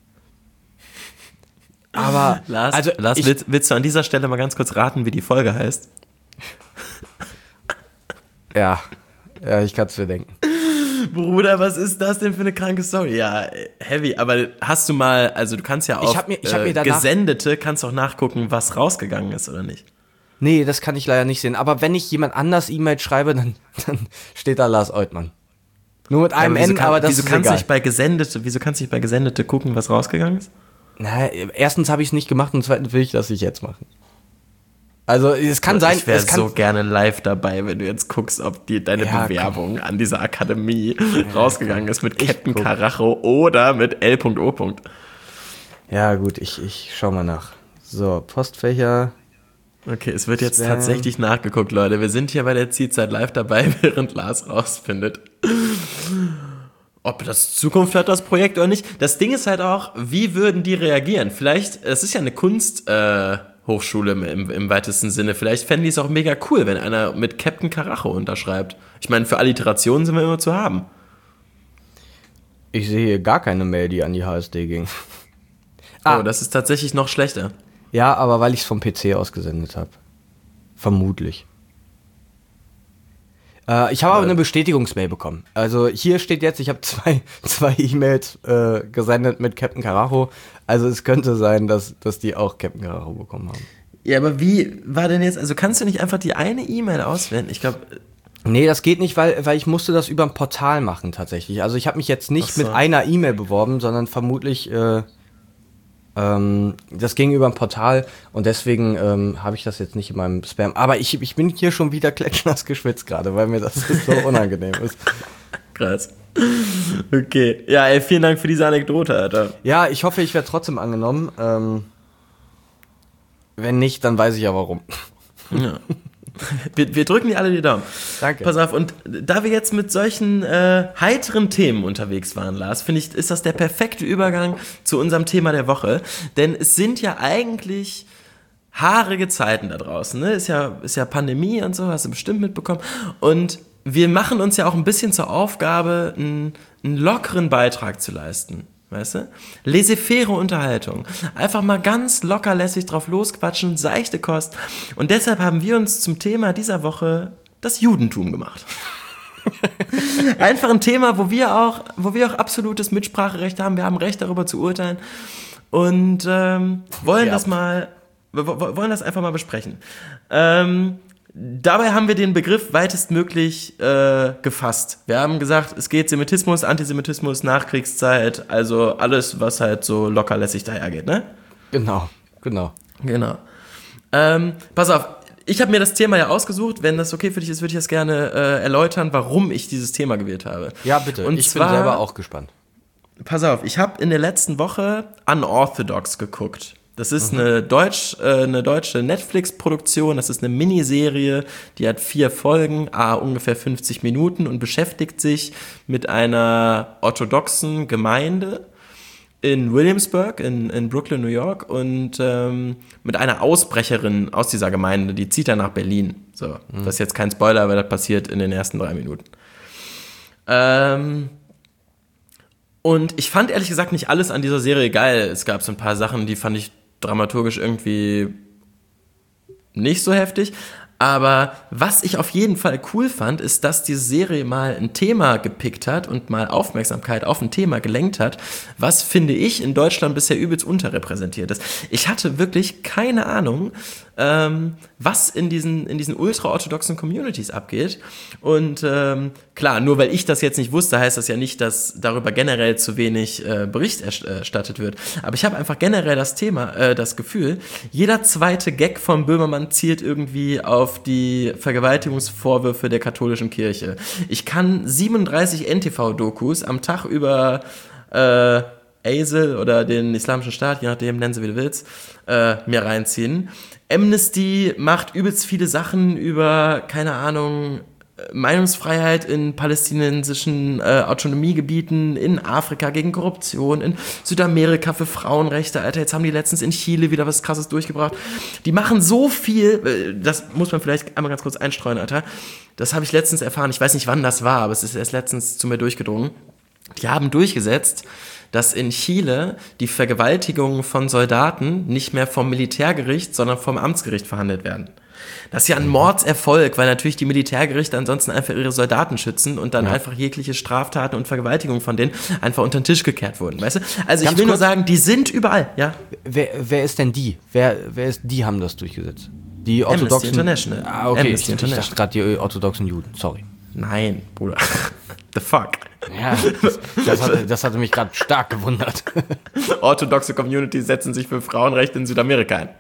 Aber Lars, willst du an dieser Stelle mal ganz kurz raten, wie die Folge heißt? Ja, ich kann es mir denken. Bruder, was ist das denn für eine kranke Story? Ja, heavy, aber hast du mal, also du kannst ja auch ich hab mir danach, Gesendete, kannst auch nachgucken, was rausgegangen ist oder nicht? Nee, das kann ich leider nicht sehen. Aber wenn ich jemand anders E-Mail schreibe, dann steht da Lars Oidmann. Nur mit einem N, aber das ist egal. Wieso kannst du nicht bei Gesendete gucken, was rausgegangen ist? Na, erstens habe ich es nicht gemacht und zweitens will ich das nicht jetzt machen. Also es kann sein... Ich wäre so gerne live dabei, wenn du jetzt guckst, ob deine Bewerbung an dieser Akademie rausgegangen ist mit Captain Carajo oder mit L.O. Ja gut, ich schau mal nach. So, Postfächer... Okay, es wird jetzt tatsächlich nachgeguckt, Leute. Wir sind hier bei der Zielzeit live dabei, während Lars rausfindet, ob das Zukunft hat, das Projekt oder nicht. Das Ding ist halt auch, wie würden die reagieren? Vielleicht, es ist ja eine Kunsthochschule im weitesten Sinne. Vielleicht fänden die es auch mega cool, wenn einer mit Captain Karacho unterschreibt. Ich meine, für Alliterationen sind wir immer zu haben. Ich sehe hier gar keine Mail, die an die HSD ging. Oh, das ist tatsächlich noch schlechter. Ja, aber weil ich es vom PC ausgesendet habe. Vermutlich. Ich habe aber eine Bestätigungsmail bekommen. Also hier steht jetzt, ich habe zwei E-Mails gesendet mit Captain Karacho. Also es könnte sein, dass die auch Captain Karacho bekommen haben. Ja, aber wie war denn jetzt, also kannst du nicht einfach die eine E-Mail auswählen? Ich glaube... Nee, das geht nicht, weil ich musste das über ein Portal machen tatsächlich. Also ich habe mich jetzt nicht mit einer E-Mail beworben, sondern vermutlich... das ging über ein Portal und deswegen habe ich das jetzt nicht in meinem Spam. Aber ich bin hier schon wieder klatschnass geschwitzt gerade, weil mir das so unangenehm ist. Krass. Okay. Ja, ey, vielen Dank für diese Anekdote, Alter. Ja, ich hoffe, ich werde trotzdem angenommen. Wenn nicht, dann weiß ich ja warum. Ja. Wir drücken dir alle die Daumen. Danke. Pass auf, und da wir jetzt mit solchen heiteren Themen unterwegs waren, Lars, finde ich, ist das der perfekte Übergang zu unserem Thema der Woche. Denn es sind ja eigentlich haarige Zeiten da draußen. Ne? Ist ja Pandemie und so, hast du bestimmt mitbekommen. Und wir machen uns ja auch ein bisschen zur Aufgabe, einen lockeren Beitrag zu leisten. Weißt du? Laissez-faire Unterhaltung. Einfach mal ganz lockerlässig drauf losquatschen, seichte Kost. Und deshalb haben wir uns zum Thema dieser Woche das Judentum gemacht. Einfach ein Thema, wo wir auch absolutes Mitspracherecht haben. Wir haben Recht, darüber zu urteilen. Und wollen das einfach mal besprechen. Dabei haben wir den Begriff weitestmöglich gefasst. Wir haben gesagt, es geht Semitismus, Antisemitismus, Nachkriegszeit, also alles, was halt so lockerlässig dahergeht, ne? Genau. Pass auf, ich habe mir das Thema ja ausgesucht. Wenn das okay für dich ist, würde ich das gerne erläutern, warum ich dieses Thema gewählt habe. Ja, bitte. Und ich zwar, bin selber auch gespannt. Pass auf, ich habe in der letzten Woche Unorthodox geguckt. Das ist eine deutsche Netflix-Produktion, das ist eine Miniserie, die hat 4 Folgen, ungefähr 50 Minuten und beschäftigt sich mit einer orthodoxen Gemeinde in Williamsburg, in Brooklyn, New York und mit einer Ausbrecherin aus dieser Gemeinde, die zieht dann nach Berlin. So, das ist jetzt kein Spoiler, aber das passiert in den ersten 3 Minuten. Und ich fand ehrlich gesagt nicht alles an dieser Serie geil. Es gab so ein paar Sachen, die fand ich dramaturgisch irgendwie nicht so heftig. Aber was ich auf jeden Fall cool fand, ist, dass diese Serie mal ein Thema gepickt hat und mal Aufmerksamkeit auf ein Thema gelenkt hat, was, finde ich, in Deutschland bisher übelst unterrepräsentiert ist. Ich hatte wirklich keine Ahnung, was in diesen ultraorthodoxen Communities abgeht. Und klar, nur weil ich das jetzt nicht wusste, heißt das ja nicht, dass darüber generell zu wenig Bericht erstattet wird. Aber ich habe einfach generell das Gefühl, jeder zweite Gag von Böhmermann zielt irgendwie auf die Vergewaltigungsvorwürfe der katholischen Kirche. Ich kann 37 NTV-Dokus am Tag über ASIL oder den Islamischen Staat, je nachdem, nennen sie wie du willst, mir reinziehen. Amnesty macht übelst viele Sachen über, keine Ahnung, Meinungsfreiheit in palästinensischen Autonomiegebieten, in Afrika gegen Korruption, in Südamerika für Frauenrechte, Alter, jetzt haben die letztens in Chile wieder was Krasses durchgebracht. Die machen so viel, das muss man vielleicht einmal ganz kurz einstreuen, Alter. Das habe ich letztens erfahren, ich weiß nicht, wann das war, aber es ist erst letztens zu mir durchgedrungen. Die haben durchgesetzt, dass in Chile die Vergewaltigungen von Soldaten nicht mehr vom Militärgericht, sondern vom Amtsgericht verhandelt werden. Das ist ja ein Mordserfolg, weil natürlich die Militärgerichte ansonsten einfach ihre Soldaten schützen und dann einfach jegliche Straftaten und Vergewaltigungen von denen einfach unter den Tisch gekehrt wurden, weißt du? Also ich will nur sagen, die sind überall, ja. Wer ist denn die? Wer ist die, haben das durchgesetzt? Die orthodoxen... Amnesty International. Okay, Amnesty ich dachte gerade die orthodoxen Juden, sorry. Nein, Bruder. The fuck? Ja, das hatte mich gerade stark gewundert. Orthodoxe Communities setzen sich für Frauenrechte in Südamerika ein.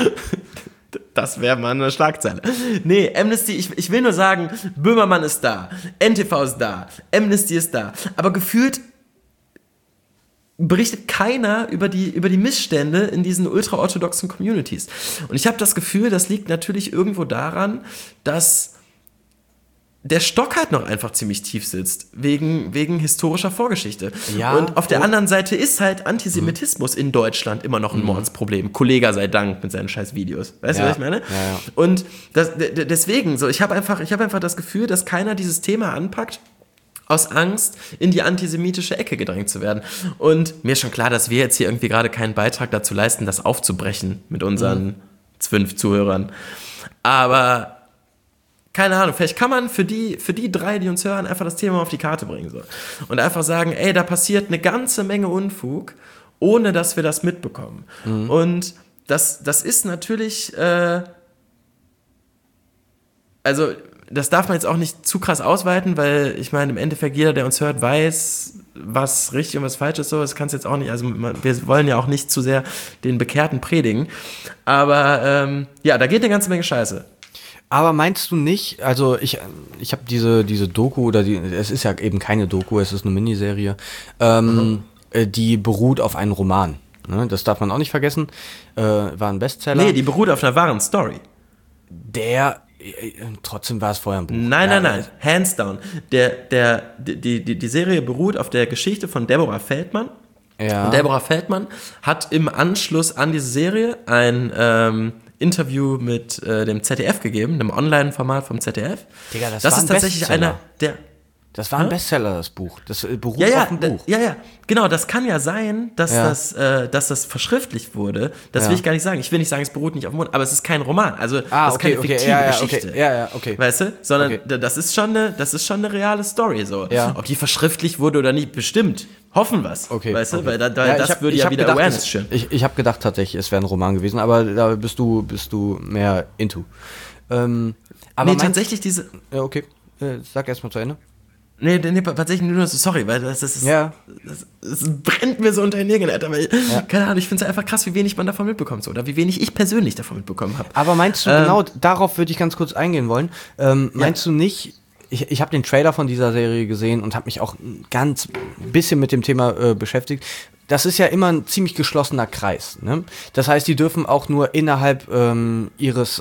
Das wäre mal eine Schlagzeile. Nee, Amnesty, ich will nur sagen, Böhmermann ist da, NTV ist da, Amnesty ist da, aber gefühlt berichtet keiner über die Missstände in diesen ultraorthodoxen Communities. Und ich habe das Gefühl, das liegt natürlich irgendwo daran, dass der Stock halt noch einfach ziemlich tief sitzt, wegen historischer Vorgeschichte. Ja, und auf der anderen Seite ist halt Antisemitismus in Deutschland immer noch ein Mordsproblem. Kollege sei Dank mit seinen scheiß Videos. Weißt du, was ich meine? Ja. Und deswegen, so, ich habe einfach das Gefühl, dass keiner dieses Thema anpackt, aus Angst, in die antisemitische Ecke gedrängt zu werden. Und mir ist schon klar, dass wir jetzt hier irgendwie gerade keinen Beitrag dazu leisten, das aufzubrechen mit unseren 5 Zuhörern. Aber keine Ahnung, vielleicht kann man für die 3, die uns hören, einfach das Thema auf die Karte bringen. So. Und einfach sagen, ey, da passiert eine ganze Menge Unfug, ohne dass wir das mitbekommen. Und das ist natürlich, also das darf man jetzt auch nicht zu krass ausweiten, weil ich meine, im Endeffekt jeder, der uns hört, weiß, was richtig und was falsch ist. So, das kannst jetzt auch nicht, also wir wollen ja auch nicht zu sehr den Bekehrten predigen. Aber ja, da geht eine ganze Menge Scheiße. Aber meinst du nicht, also ich habe diese Doku, oder es ist ja eben keine Doku, es ist eine Miniserie, die beruht auf einem Roman. Ne? Das darf man auch nicht vergessen. War ein Bestseller. Nee, die beruht auf einer wahren Story. Trotzdem war es vorher ein Buch. Nein. Hands down. Die Serie beruht auf der Geschichte von Deborah Feldman. Ja. Und Deborah Feldman hat im Anschluss an diese Serie ein Interview mit dem ZDF gegeben, einem Online-Format vom ZDF. Digga, das war ist ein tatsächlich Bestseller. Das war ein Bestseller, das Buch. Das beruht auf einem Buch. Ja, genau. Das kann ja sein, dass das verschriftlich wurde. Das will ich gar nicht sagen. Ich will nicht sagen, es beruht nicht auf dem Mund, aber es ist kein Roman. Also das ist keine fiktive Geschichte. Okay. Weißt du? Sondern das ist schon eine reale Story. So. Ja. Ob die verschriftlicht wurde oder nicht, bestimmt. Hoffen wir's. Okay. Weißt du? Weil das würde ja wieder gedacht, Awareness schön. Ich habe gedacht tatsächlich, es wäre ein Roman gewesen, aber da bist du mehr into. Aber tatsächlich diese... Ja, okay. Sag erst mal zu Ende. Nee, tatsächlich nur so, sorry, weil das brennt mir so unter den Nägeln, Alter, weil, keine Ahnung, ich finde es einfach krass, wie wenig man davon mitbekommt, so, oder wie wenig ich persönlich davon mitbekommen habe. Aber meinst du, genau darauf würde ich ganz kurz eingehen wollen, meinst du nicht, ich habe den Trailer von dieser Serie gesehen und habe mich auch ganz bisschen mit dem Thema beschäftigt. Das ist ja immer ein ziemlich geschlossener Kreis. Ne? Das heißt, die dürfen auch nur innerhalb ihren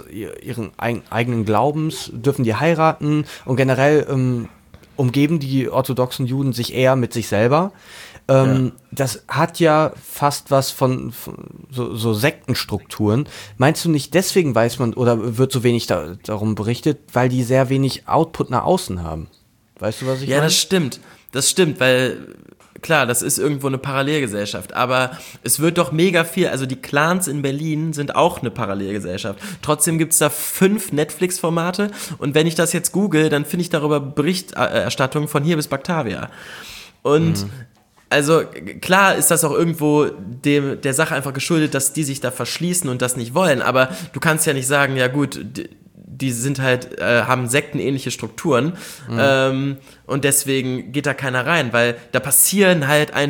eigenen Glaubens, dürfen die heiraten und generell umgeben die orthodoxen Juden sich eher mit sich selber. Das hat ja fast was von so Sektenstrukturen. Meinst du nicht, deswegen weiß man oder wird so wenig darum berichtet, weil die sehr wenig Output nach außen haben? Weißt du, was ich meine? Ja, das stimmt, weil klar, das ist irgendwo eine Parallelgesellschaft, aber es wird doch mega viel, also die Clans in Berlin sind auch eine Parallelgesellschaft. Trotzdem gibt es da 5 Netflix-Formate und wenn ich das jetzt google, dann finde ich darüber Berichterstattung von hier bis Batavia. Und also klar ist das auch irgendwo der Sache einfach geschuldet, dass die sich da verschließen und das nicht wollen, aber du kannst ja nicht sagen, ja gut, die sind halt, haben sektenähnliche Strukturen und deswegen geht da keiner rein, weil da passieren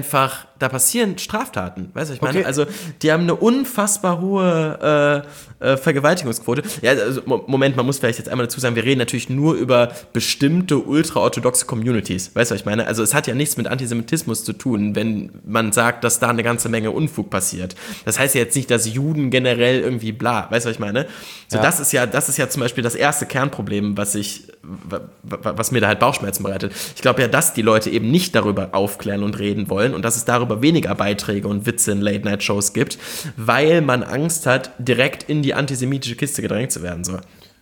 Straftaten, weißt du, ich meine, also die haben eine unfassbar hohe Vergewaltigungsquote. Ja, also Moment, man muss vielleicht jetzt einmal dazu sagen, wir reden natürlich nur über bestimmte ultraorthodoxe Communities, weißt du, was ich meine? Also es hat ja nichts mit Antisemitismus zu tun, wenn man sagt, dass da eine ganze Menge Unfug passiert. Das heißt ja jetzt nicht, dass Juden generell irgendwie bla, weißt du, was ich meine? So, ja. Das ist ja zum Beispiel das erste Kernproblem, was mir da halt Bauchschmerzen bereitet. Ich glaube ja, dass die Leute eben nicht darüber aufklären und reden wollen und dass es darüber weniger Beiträge und Witze in Late-Night-Shows gibt, weil man Angst hat, direkt in die antisemitische Kiste gedrängt zu werden. So.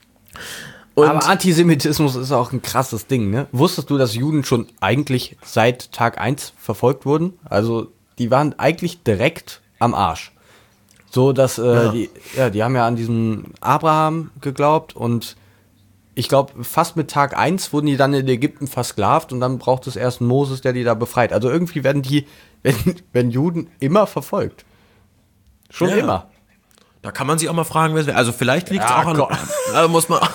Aber Antisemitismus ist auch ein krasses Ding, ne? Wusstest du, dass Juden schon eigentlich seit Tag 1 verfolgt wurden? Also die waren eigentlich direkt am Arsch. So, dass die haben ja an diesen Abraham geglaubt und ich glaube, fast mit Tag 1 wurden die dann in Ägypten versklavt und dann braucht es erst einen Moses, der die da befreit. Also irgendwie werden Juden immer verfolgt. Schon immer. Da kann man sich auch mal fragen, wer es wäre. Also vielleicht liegt es auch an... Da muss man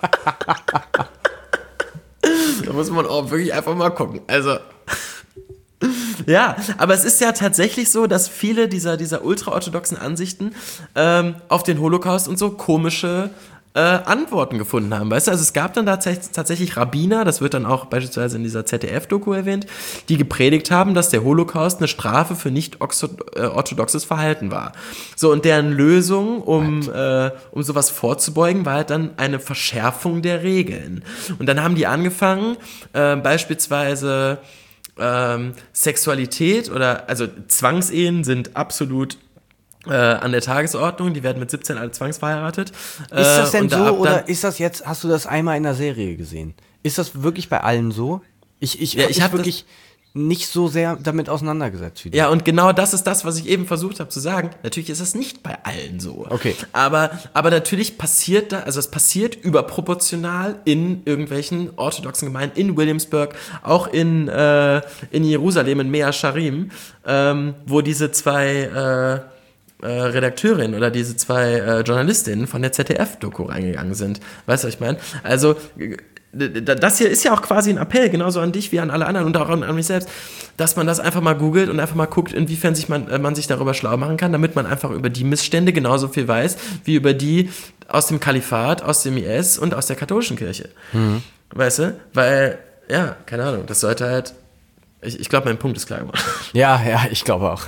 auch wirklich einfach mal gucken. Also... Ja, aber es ist ja tatsächlich so, dass viele dieser ultraorthodoxen Ansichten auf den Holocaust und so komische Antworten gefunden haben, weißt du? Also es gab dann tatsächlich Rabbiner, das wird dann auch beispielsweise in dieser ZDF-Doku erwähnt, die gepredigt haben, dass der Holocaust eine Strafe für nicht orthodoxes Verhalten war. So, und deren Lösung, um sowas vorzubeugen, war halt dann eine Verschärfung der Regeln. Und dann haben die angefangen, beispielsweise Sexualität also Zwangsehen sind absolut an der Tagesordnung, die werden mit 17 alle zwangsverheiratet. Ist das denn so oder ist das jetzt, hast du das einmal in der Serie gesehen? Ist das wirklich bei allen so? Ich habe wirklich nicht so sehr damit auseinandergesetzt wie du. Ja, und genau das ist das, was ich eben versucht habe zu sagen. Natürlich ist es nicht bei allen so. Okay. Aber natürlich passiert es passiert überproportional in irgendwelchen orthodoxen Gemeinden, in Williamsburg, auch in Jerusalem, in Mea Sharim, wo diese zwei Redakteurinnen oder diese zwei Journalistinnen von der ZDF-Doku reingegangen sind. Weißt du, was ich meine? Also, das hier ist ja auch quasi ein Appell, genauso an dich wie an alle anderen und auch an mich selbst, dass man das einfach mal googelt und einfach mal guckt, inwiefern man sich darüber schlau machen kann, damit man einfach über die Missstände genauso viel weiß, wie über die aus dem Kalifat, aus dem IS und aus der katholischen Kirche. Mhm. Weißt du? Weil, ja, keine Ahnung, das sollte halt, ich glaube, mein Punkt ist klar geworden. Ja, ich glaube auch.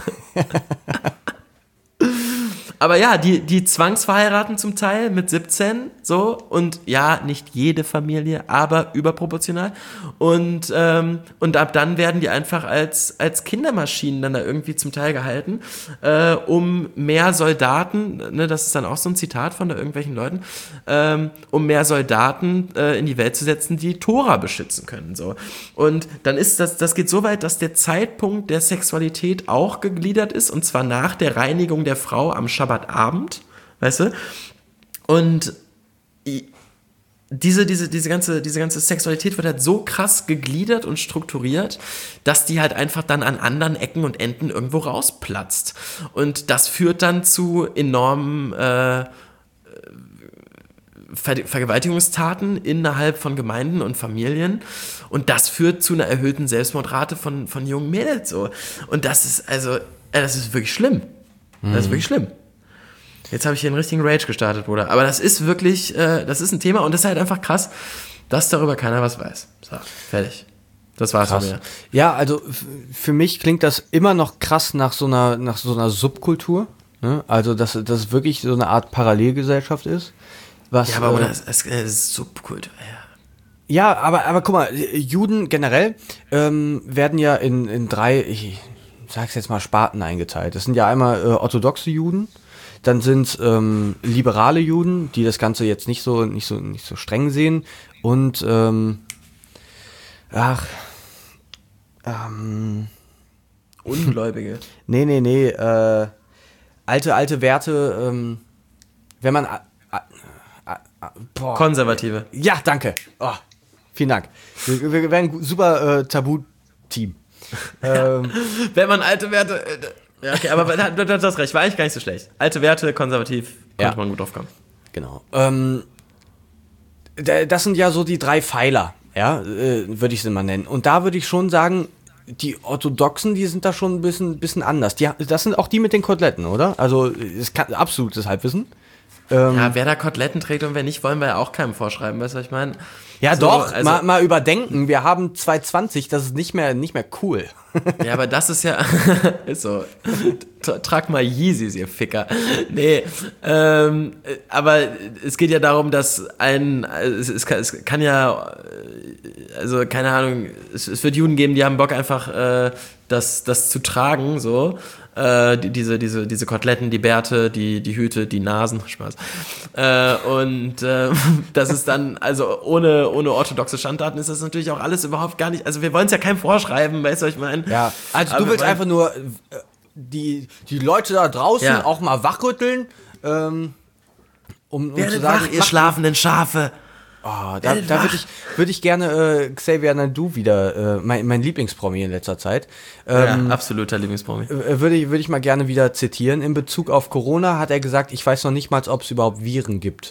Aber ja, die zwangsverheiraten zum Teil mit 17, so, und ja, nicht jede Familie, aber überproportional. Und ab dann werden die einfach als Kindermaschinen dann da irgendwie zum Teil gehalten, um mehr Soldaten, ne, das ist dann auch so ein Zitat von da irgendwelchen Leuten, um mehr Soldaten in die Welt zu setzen, die Tora beschützen können, so. Und dann ist das geht so weit, dass der Zeitpunkt der Sexualität auch gegliedert ist, und zwar nach der Reinigung der Frau am Schabbatabend, weißt du? Und diese ganze Sexualität wird halt so krass gegliedert und strukturiert, dass die halt einfach dann an anderen Ecken und Enden irgendwo rausplatzt. Und das führt dann zu enormen Vergewaltigungstaten innerhalb von Gemeinden und Familien, und das führt zu einer erhöhten Selbstmordrate von jungen Mädels, so. Und das ist das ist wirklich schlimm. Das ist wirklich schlimm. Jetzt habe ich hier einen richtigen Rage gestartet, Bruder. Aber das ist wirklich, das ist ein Thema, und das ist halt einfach krass, dass darüber keiner was weiß. So, fertig. Das war's von mir. Ja, also für mich klingt das immer noch krass nach so einer Subkultur. Ne? Also, dass das wirklich so eine Art Parallelgesellschaft ist. Was, ja, aber es ist Subkultur, ja. Ja, aber guck mal, Juden generell werden ja in drei, ich sag's jetzt mal, Sparten eingeteilt. Das sind ja einmal orthodoxe Juden, dann sind liberale Juden, die das Ganze jetzt nicht so streng sehen, und Ungläubige. Nee, alte Werte, wenn man Konservative. Ja, danke. Oh, vielen Dank. Wir werden ein super Tabu-Team. Wenn man alte Werte... ja, okay, aber du hast recht, war eigentlich gar nicht so schlecht. Alte Werte, konservativ, konnte man gut draufkommen. Genau. Das sind ja so die drei Pfeiler, ja, würde ich sie mal nennen. Und da würde ich schon sagen, die Orthodoxen, die sind da schon ein bisschen anders. Das sind auch die mit den Koteletten, oder? Also, es kann absolutes Halbwissen. Ja, wer da Koteletten trägt und wer nicht, wollen wir ja auch keinem vorschreiben, weißt du, was ich meine? Ja, so, doch, also, mal überdenken. Wir haben 2020, das ist nicht mehr cool. Ja, aber das ist ja, ist so, trag mal Yeezys, ihr Ficker. Nee, aber es geht ja darum, dass es kann ja, also keine Ahnung, es wird Juden geben, die haben Bock einfach, das zu tragen, so. Diese Koteletten, die Bärte, die Hüte, die Nasen, Spaß. Das ist dann, also ohne orthodoxe Schandtaten ist das natürlich auch alles überhaupt gar nicht, also wir wollen es ja keinem vorschreiben, weißt du, was ich meine? Ja, also du willst einfach nur die Leute da draußen auch mal wachrütteln, um Werdet zu sagen, wach, ihr schlafenden Schafe. Oh, da würd ich gerne Xavier Naidoo wieder, mein Lieblingspromi in letzter Zeit. Absoluter Lieblingspromi. Würde ich mal gerne wieder zitieren. In Bezug auf Corona hat er gesagt, ich weiß noch nicht mal, ob es überhaupt Viren gibt.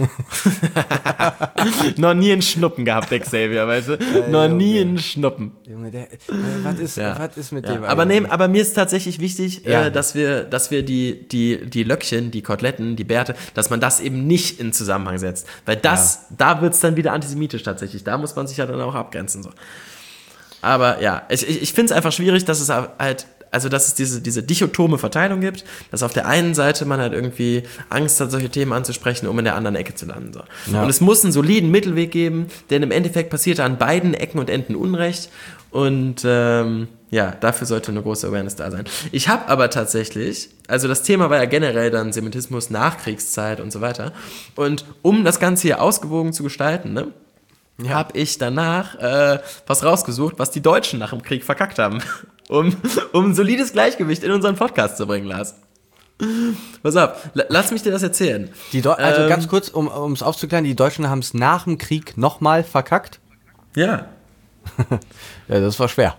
Noch nie einen Schnuppen gehabt, der Xavier, weißt du? Noch nie einen Schnuppen. Junge, was ist mit dem? Aber mir ist tatsächlich wichtig, dass wir die Löckchen, die Koteletten, die Bärte, dass man das eben nicht in Zusammenhang setzt. Weil da wird es dann wieder antisemitisch tatsächlich. Da muss man sich ja dann auch abgrenzen. So. Aber ja, ich finde es einfach schwierig, dass es halt, also dass es diese dichotome Verteilung gibt, dass auf der einen Seite man halt irgendwie Angst hat, solche Themen anzusprechen, um in der anderen Ecke zu landen. So. Ja. Und es muss einen soliden Mittelweg geben, denn im Endeffekt passiert an beiden Ecken und Enden Unrecht. Und dafür sollte eine große Awareness da sein. Ich habe aber tatsächlich, also das Thema war ja generell dann Semitismus, Nachkriegszeit und so weiter. Und um das Ganze hier ausgewogen zu gestalten, ne, habe ich danach was rausgesucht, was die Deutschen nach dem Krieg verkackt haben, um ein solides Gleichgewicht in unseren Podcast zu bringen, Lars. Pass auf, lass mich dir das erzählen. Also ganz kurz, um es aufzuklären, die Deutschen haben es nach dem Krieg nochmal verkackt? Ja. Ja, das war schwer.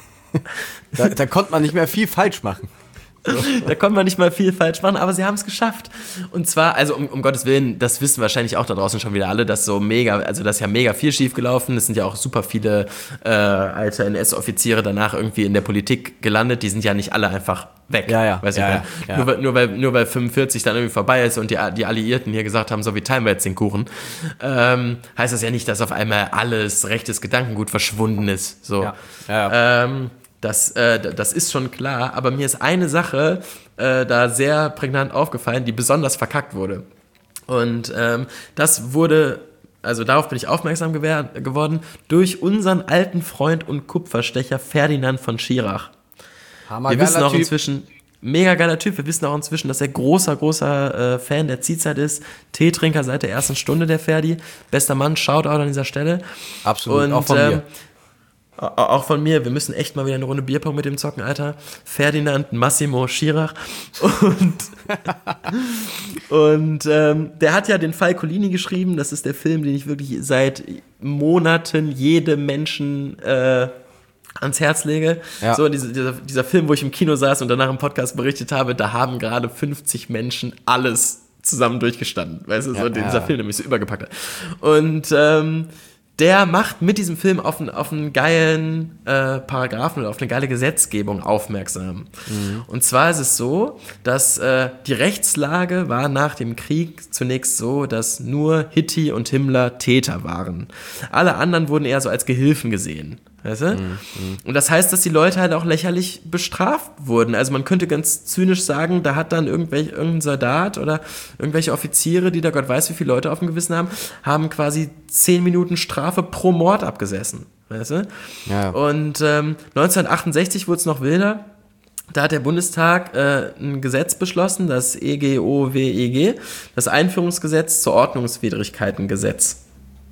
Da konnte man nicht mehr viel falsch machen. Da konnte man nicht mal viel falsch machen, aber sie haben es geschafft. Und zwar, also um Gottes Willen, das wissen wahrscheinlich auch da draußen schon wieder alle, dass das ist ja mega viel schief gelaufen. Es sind ja auch super viele alte NS-Offiziere danach irgendwie in der Politik gelandet. Die sind ja nicht alle einfach weg. Nur weil 45 dann irgendwie vorbei ist und die Alliierten hier gesagt haben, so, wir teilen wir jetzt den Kuchen, heißt das ja nicht, dass auf einmal alles rechtes Gedankengut verschwunden ist. So. Das ist schon klar, aber mir ist eine Sache da sehr prägnant aufgefallen, die besonders verkackt wurde. Und das wurde, also darauf bin ich aufmerksam geworden, durch unseren alten Freund und Kupferstecher Ferdinand von Schirach. Wir wissen auch inzwischen, mega geiler Typ, wir wissen auch inzwischen, dass er großer Fan der Ziehzeit ist, Teetrinker seit der ersten Stunde, der Ferdi. Bester Mann, Shoutout an dieser Stelle. Absolut, und, auch von mir. Auch von mir, wir müssen echt mal wieder eine Runde Bierpong mit dem zocken, Alter. Ferdinand Massimo Schirach. Und der hat ja den Fall Collini geschrieben. Das ist der Film, den ich wirklich seit Monaten jedem Menschen ans Herz lege. Ja. So, dieser Film, wo ich im Kino saß und danach im Podcast berichtet habe, da haben gerade 50 Menschen alles zusammen durchgestanden. Weißt du, dieser Film, der mich so übergepackt hat. Und der macht mit diesem Film auf einen geilen Paragraphen oder auf eine geile Gesetzgebung aufmerksam. Mhm. Und zwar ist es so, dass die Rechtslage war nach dem Krieg zunächst so, dass nur Hitti und Himmler Täter waren. Alle anderen wurden eher so als Gehilfen gesehen. Weißt du? Und das heißt, dass die Leute halt auch lächerlich bestraft wurden. Also man könnte ganz zynisch sagen, da hat dann irgendein Soldat oder irgendwelche Offiziere, die da Gott weiß, wie viele Leute auf dem Gewissen haben quasi 10 Minuten Strafe pro Mord abgesessen. Weißt du? Ja. Und 1968 wurde es noch wilder. Da hat der Bundestag ein Gesetz beschlossen, das EGOWEG, das Einführungsgesetz zum Ordnungswidrigkeitengesetz.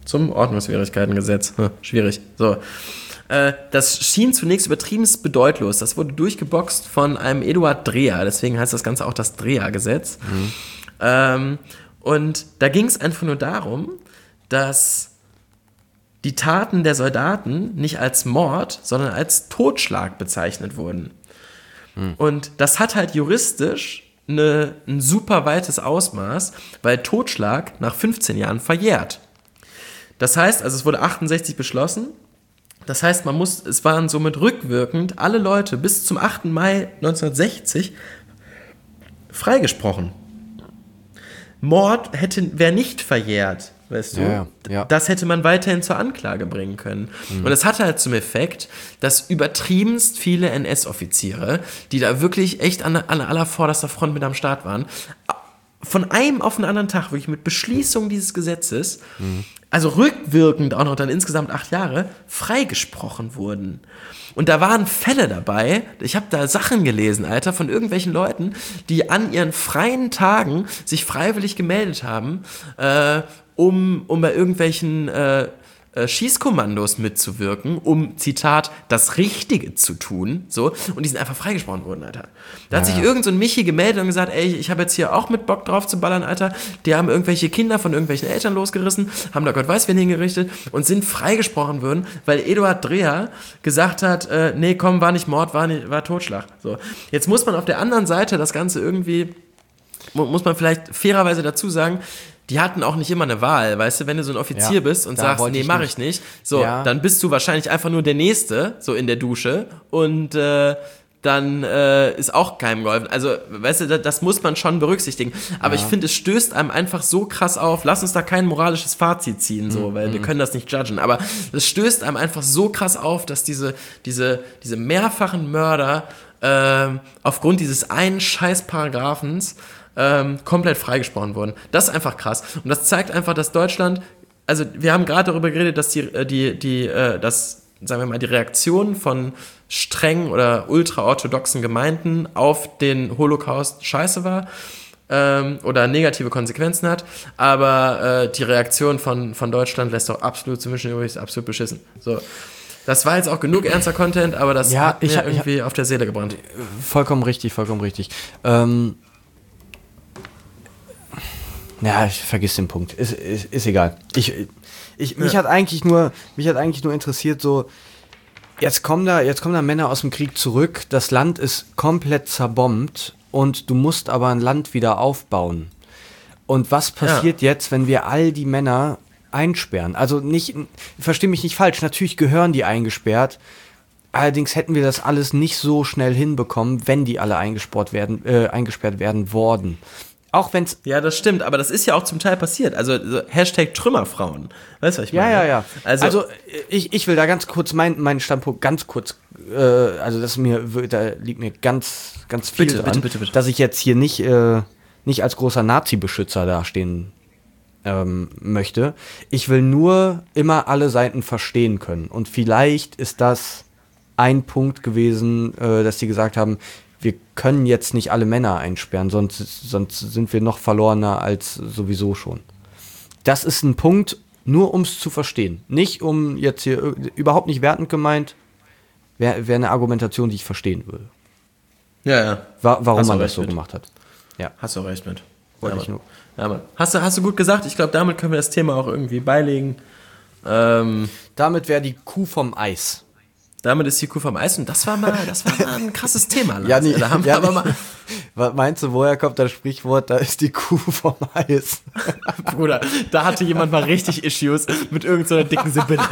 Schwierig. So. Das schien zunächst übertriebenst bedeutlos. Das wurde durchgeboxt von einem Eduard Dreher. Deswegen heißt das Ganze auch das Dreher-Gesetz. Mhm. Und da ging es einfach nur darum, dass die Taten der Soldaten nicht als Mord, sondern als Totschlag bezeichnet wurden. Mhm. Und das hat halt juristisch ein super weites Ausmaß, weil Totschlag nach 15 Jahren verjährt. Das heißt, also es wurde 68 beschlossen. Das heißt, es waren somit rückwirkend alle Leute bis zum 8. Mai 1960 freigesprochen. Mord wäre nicht verjährt, weißt du? Ja. Das hätte man weiterhin zur Anklage bringen können. Mhm. Und das hatte halt zum Effekt, dass übertriebenst viele NS-Offiziere, die da wirklich echt an allervorderster Front mit am Start waren, von einem auf den anderen Tag, wirklich mit Beschließung dieses Gesetzes, also rückwirkend auch noch dann insgesamt 8 Jahre, freigesprochen wurden. Und da waren Fälle dabei, ich habe da Sachen gelesen, Alter, von irgendwelchen Leuten, die an ihren freien Tagen sich freiwillig gemeldet haben, um bei irgendwelchen Schießkommandos mitzuwirken, um, Zitat, das Richtige zu tun, so, und die sind einfach freigesprochen worden, Alter. Da hat sich irgend so ein Michi gemeldet und gesagt, ey, ich habe jetzt hier auch mit Bock drauf zu ballern, Alter, die haben irgendwelche Kinder von irgendwelchen Eltern losgerissen, haben da Gott weiß wen hingerichtet und sind freigesprochen worden, weil Eduard Dreher gesagt hat, nee, komm, war nicht Mord, war Totschlag, so. Jetzt muss man auf der anderen Seite das Ganze irgendwie, muss man vielleicht fairerweise dazu sagen, die hatten auch nicht immer eine Wahl, weißt du, wenn du so ein Offizier bist und sagst, nee, mach ich nicht, so, dann bist du wahrscheinlich einfach nur der Nächste, so in der Dusche und dann ist auch keinem geholfen. Also, weißt du, das muss man schon berücksichtigen. Aber ich finde, es stößt einem einfach so krass auf, lass uns da kein moralisches Fazit ziehen, so, weil wir können das nicht judgen, aber es stößt einem einfach so krass auf, dass diese mehrfachen Mörder aufgrund dieses einen Scheiß-Paragraphens komplett freigesprochen wurden. Das ist einfach krass. Und das zeigt einfach, dass Deutschland, also wir haben gerade darüber geredet, dass sagen wir mal, die Reaktion von streng oder ultraorthodoxen Gemeinden auf den Holocaust scheiße war oder negative Konsequenzen hat, aber die Reaktion von Deutschland lässt doch absolut zu wünschen übrig, ist absolut beschissen. So. Das war jetzt auch genug ernster Content, aber das hat mir irgendwie auf der Seele gebrannt. Vollkommen richtig. Ja, ich vergiss den Punkt. Ist egal. Mich hat eigentlich nur interessiert, so, jetzt kommen da Männer aus dem Krieg zurück, das Land ist komplett zerbombt und du musst aber ein Land wieder aufbauen. Und was passiert jetzt, wenn wir all die Männer einsperren? Also nicht, versteh mich nicht falsch, natürlich gehören die eingesperrt, allerdings hätten wir das alles nicht so schnell hinbekommen, wenn die alle eingesperrt werden worden. Auch wenn's... Ja, das stimmt, aber das ist ja auch zum Teil passiert. Also Hashtag Trümmerfrauen. Weißt du, was ich meine? Ja. Also ich will da ganz kurz meinen Standpunkt ganz kurz, also da liegt mir ganz viel dran, bitte. Dass ich jetzt hier nicht als großer Nazi-Beschützer dastehen möchte. Ich will nur immer alle Seiten verstehen können. Und vielleicht ist das ein Punkt gewesen, dass die gesagt haben, wir können jetzt nicht alle Männer einsperren, sonst sind wir noch verlorener als sowieso schon. Das ist ein Punkt, nur um es zu verstehen. Nicht um jetzt hier, überhaupt nicht wertend gemeint, wäre eine Argumentation, die ich verstehen würde. Ja. Warum man das so gemacht hat. Ja. Hast du auch recht mit. Wollte ich nur. Ja, Mann. Hast du gut gesagt. Ich glaube, damit können wir das Thema auch irgendwie beilegen. Damit wäre die Kuh vom Eis. Damit ist die Kuh vom Eis und das war mal ein krasses Thema. Lars. Ja, nee, da haben wir aber mal. Was meinst du, woher kommt das Sprichwort, da ist die Kuh vom Eis? Bruder, da hatte jemand mal richtig Issues mit irgendeiner dicken Sibylle.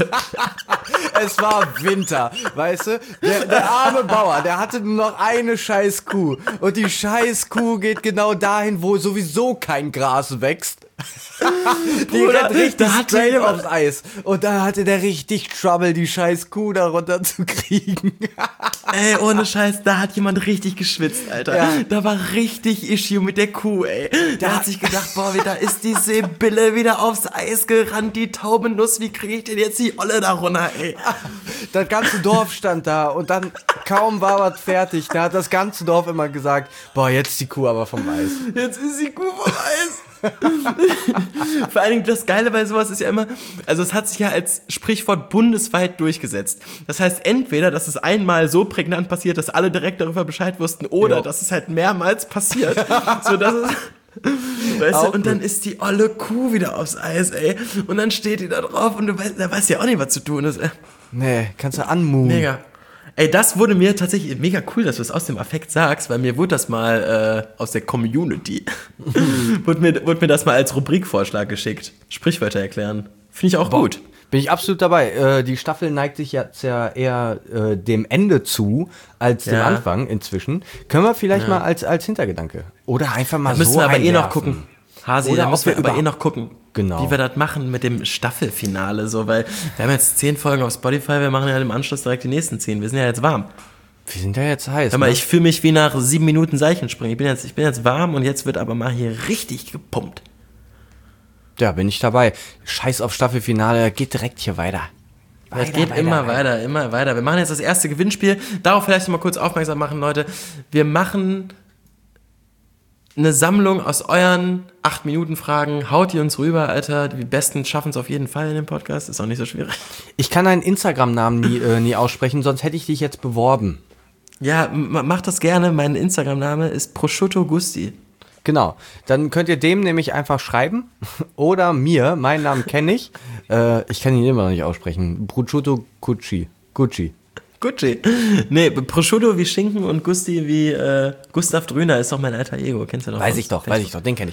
Es war Winter, weißt du? Der arme Bauer, der hatte nur noch eine scheiß Kuh. Und die scheiß Kuh geht genau dahin, wo sowieso kein Gras wächst. Die rennt richtig straight aufs Eis. Und da hatte der richtig Trouble, die scheiß Kuh da runter zu kriegen. Ey, ohne Scheiß, da hat jemand richtig geschwitzt, Alter. Ja. Da war richtig Issue mit der Kuh, ey. Der hat sich gedacht, boah, da ist die Sibylle wieder aufs Eis gerannt, die Taubennuss, wie kriege ich denn jetzt die Olle da runter, ey? Das ganze Dorf stand da und dann kaum war was fertig. Da hat das ganze Dorf immer gesagt, boah, jetzt ist die Kuh aber vom Eis. Jetzt ist die Kuh vom Eis. Vor allen Dingen das Geile bei sowas ist ja immer, also es hat sich ja als Sprichwort bundesweit durchgesetzt. Das heißt entweder, dass es einmal so prägnant passiert, dass alle direkt darüber Bescheid wussten, oder dass es halt mehrmals passiert. So dass es, weißt du, und dann ist die olle Kuh wieder aufs Eis, ey. Und dann steht die da drauf und da weißt ja auch nicht, was zu tun ist, ey. Nee, kannst du anmuhen. Mega. Ey, das wurde mir tatsächlich mega cool, dass du es aus dem Affekt sagst, weil mir wurde das mal aus der Community, wurde mir das mal als Rubrikvorschlag geschickt. Sprichwörter erklären. Finde ich auch gut. Bin ich absolut dabei. Die Staffel neigt sich jetzt ja eher dem Ende zu, als dem Anfang inzwischen. Können wir vielleicht mal als Hintergedanke. Oder einfach mal so müssen wir aber einwerfen. Noch gucken. Hasi, da müssen wir aber noch gucken, genau, wie wir das machen mit dem Staffelfinale, so, weil wir haben jetzt 10 Folgen auf Spotify, wir machen ja im Anschluss direkt die nächsten 10. Wir sind ja jetzt warm. Wir sind ja jetzt heiß. Hör mal, ich fühle mich wie nach 7 Minuten Seichenspringen. Ich bin jetzt warm und jetzt wird aber mal hier richtig gepumpt. Ja, bin ich dabei. Scheiß auf Staffelfinale, geht direkt hier weiter. Es geht immer weiter. Wir machen jetzt das erste Gewinnspiel. Darauf vielleicht mal kurz aufmerksam machen, Leute. Wir machen eine Sammlung aus euren 8-Minuten-Fragen. Haut die uns rüber, Alter. Die Besten schaffen es auf jeden Fall in dem Podcast. Ist auch nicht so schwierig. Ich kann deinen Instagram-Namen nie aussprechen, sonst hätte ich dich jetzt beworben. Ja, mach das gerne. Mein Instagram-Name ist Prosciutto Gusti. Genau, dann könnt ihr dem nämlich einfach schreiben oder mir, meinen Namen kenne ich, ich kann ihn immer noch nicht aussprechen, Prosciutto Gucci. Gucci. Nee, Prosciutto wie Schinken und Gusti wie Gustav Drüner ist doch mein alter Ego, kennst du doch. Weiß ich doch, den kenne ich.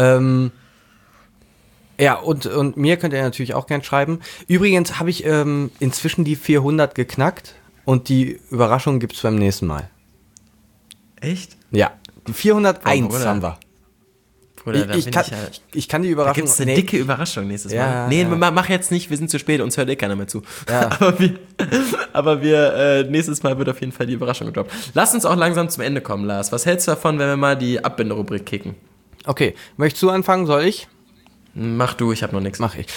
Ja, und mir könnt ihr natürlich auch gern schreiben. Übrigens habe ich inzwischen die 400 geknackt und die Überraschung gibt's beim nächsten Mal. Echt? Ja. Die 401 haben wir. Bruder, ich kann die Überraschung... Da gibt's eine dicke Überraschung nächstes Mal. Ja, nee, ja. mach jetzt nicht, wir sind zu spät, uns hört keiner mehr zu. Ja. Aber wir nächstes Mal wird auf jeden Fall die Überraschung gedroppt. Lass uns auch langsam zum Ende kommen, Lars. Was hältst du davon, wenn wir mal die Abbinderrubrik kicken? Okay, möchtest du anfangen, soll ich? Mach du, ich habe noch nichts. Mach ich.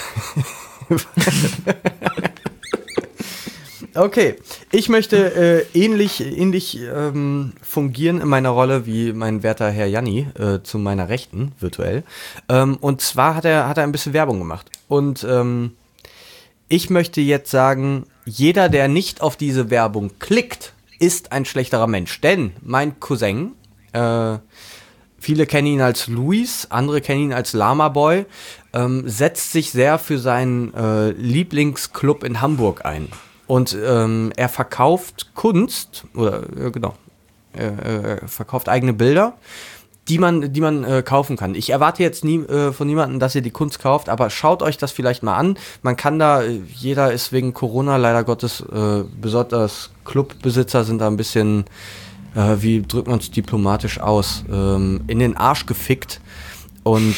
Okay, ich möchte ähnlich fungieren in meiner Rolle wie mein werter Herr Janni zu meiner Rechten, virtuell. Und zwar hat er ein bisschen Werbung gemacht. Und ich möchte jetzt sagen, jeder, der nicht auf diese Werbung klickt, ist ein schlechterer Mensch. Denn mein Cousin, viele kennen ihn als Luis, andere kennen ihn als Lama Boy, setzt sich sehr für seinen Lieblingsclub in Hamburg ein. Und er verkauft Kunst, oder genau, er verkauft eigene Bilder, die man kaufen kann. Ich erwarte jetzt nie von niemandem, dass ihr die Kunst kauft, aber schaut euch das vielleicht mal an. Man kann da, jeder ist wegen Corona leider Gottes, besonders Clubbesitzer sind da ein bisschen, wie drückt man es diplomatisch aus, in den Arsch gefickt. Und,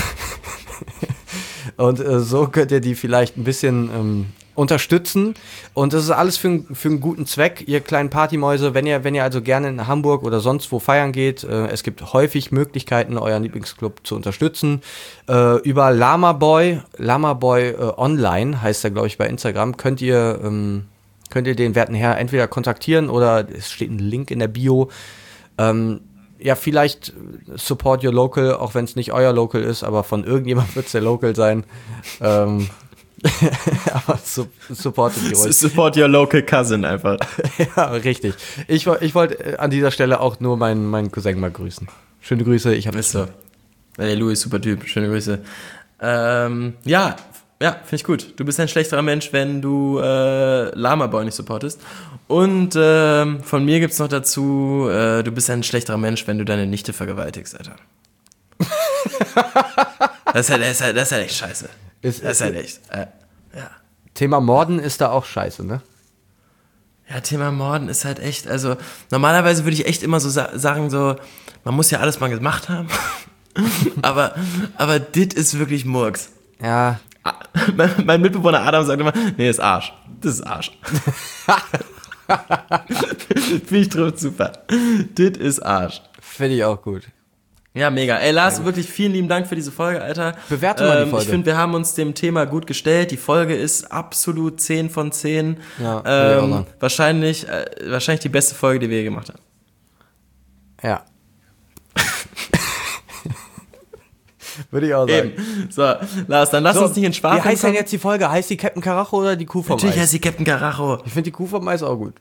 so könnt ihr die vielleicht ein bisschen unterstützen, und das ist alles für einen guten Zweck, ihr kleinen Partymäuse. Wenn ihr also gerne in Hamburg oder sonst wo feiern geht, es gibt häufig Möglichkeiten, euren Lieblingsclub zu unterstützen. Über Lama Boy Online heißt er, glaube ich, bei Instagram, könnt ihr den werten Herr entweder kontaktieren oder es steht ein Link in der Bio. Ja, vielleicht support your local, auch wenn es nicht euer Local ist, aber von irgendjemand wird es der Local sein. Aber supportet die ruhig. Support your local cousin einfach. Ja, richtig. Ich wollte an dieser Stelle auch nur meinen Cousin mal grüßen. Schöne Grüße, ich habe es so. Hey, Louis, super Typ, schöne Grüße. Ja, finde ich gut. Du bist ein schlechterer Mensch, wenn du Lama Boy nicht supportest. Und von mir gibt's noch dazu, du bist ein schlechterer Mensch, wenn du deine Nichte vergewaltigst, Alter. Das ist halt echt scheiße. Das ist halt echt, ja. Thema Morden ist da auch scheiße, ne? Ja, Thema Morden ist halt echt, also normalerweise würde ich echt immer so sagen, so, man muss ja alles mal gemacht haben, aber dit ist wirklich Murks. Ja. Mein Mitbewohner Adam sagt immer, nee, das ist Arsch. Das ist Arsch. Finde ich trifft super. Dit ist Arsch. Finde ich auch gut. Ja, mega. Ey, Lars, wirklich vielen lieben Dank für diese Folge, Alter. Bewerte mal die Folge. Ich finde, wir haben uns dem Thema gut gestellt. Die Folge ist absolut 10 von 10. Ja, wahrscheinlich die beste Folge, die wir je gemacht haben. Ja. Würde ich auch sagen. Eben. So, Lars, dann lass uns nicht in Spaß. Wie heißt denn jetzt die Folge? Heißt die Captain Karacho oder die Kuh vom Natürlich Eis? heißt die Captain Karacho. Ich finde die Kuh vom Eis auch gut.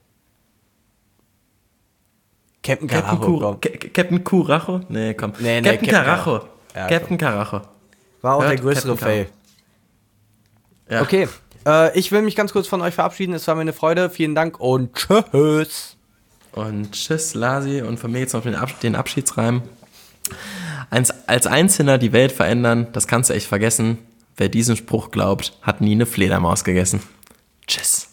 Captain Karacho. Captain Kuracho? Nee, komm. Nee, Captain Karacho. Ja, Captain Karacho. War auch Hört der größere Fail. Ja. Okay, ich will mich ganz kurz von euch verabschieden. Es war mir eine Freude. Vielen Dank und tschüss. Und tschüss, Lasi. Und von mir jetzt noch den Abschiedsreim. Als Einzelner die Welt verändern, das kannst du echt vergessen. Wer diesen Spruch glaubt, hat nie eine Fledermaus gegessen. Tschüss.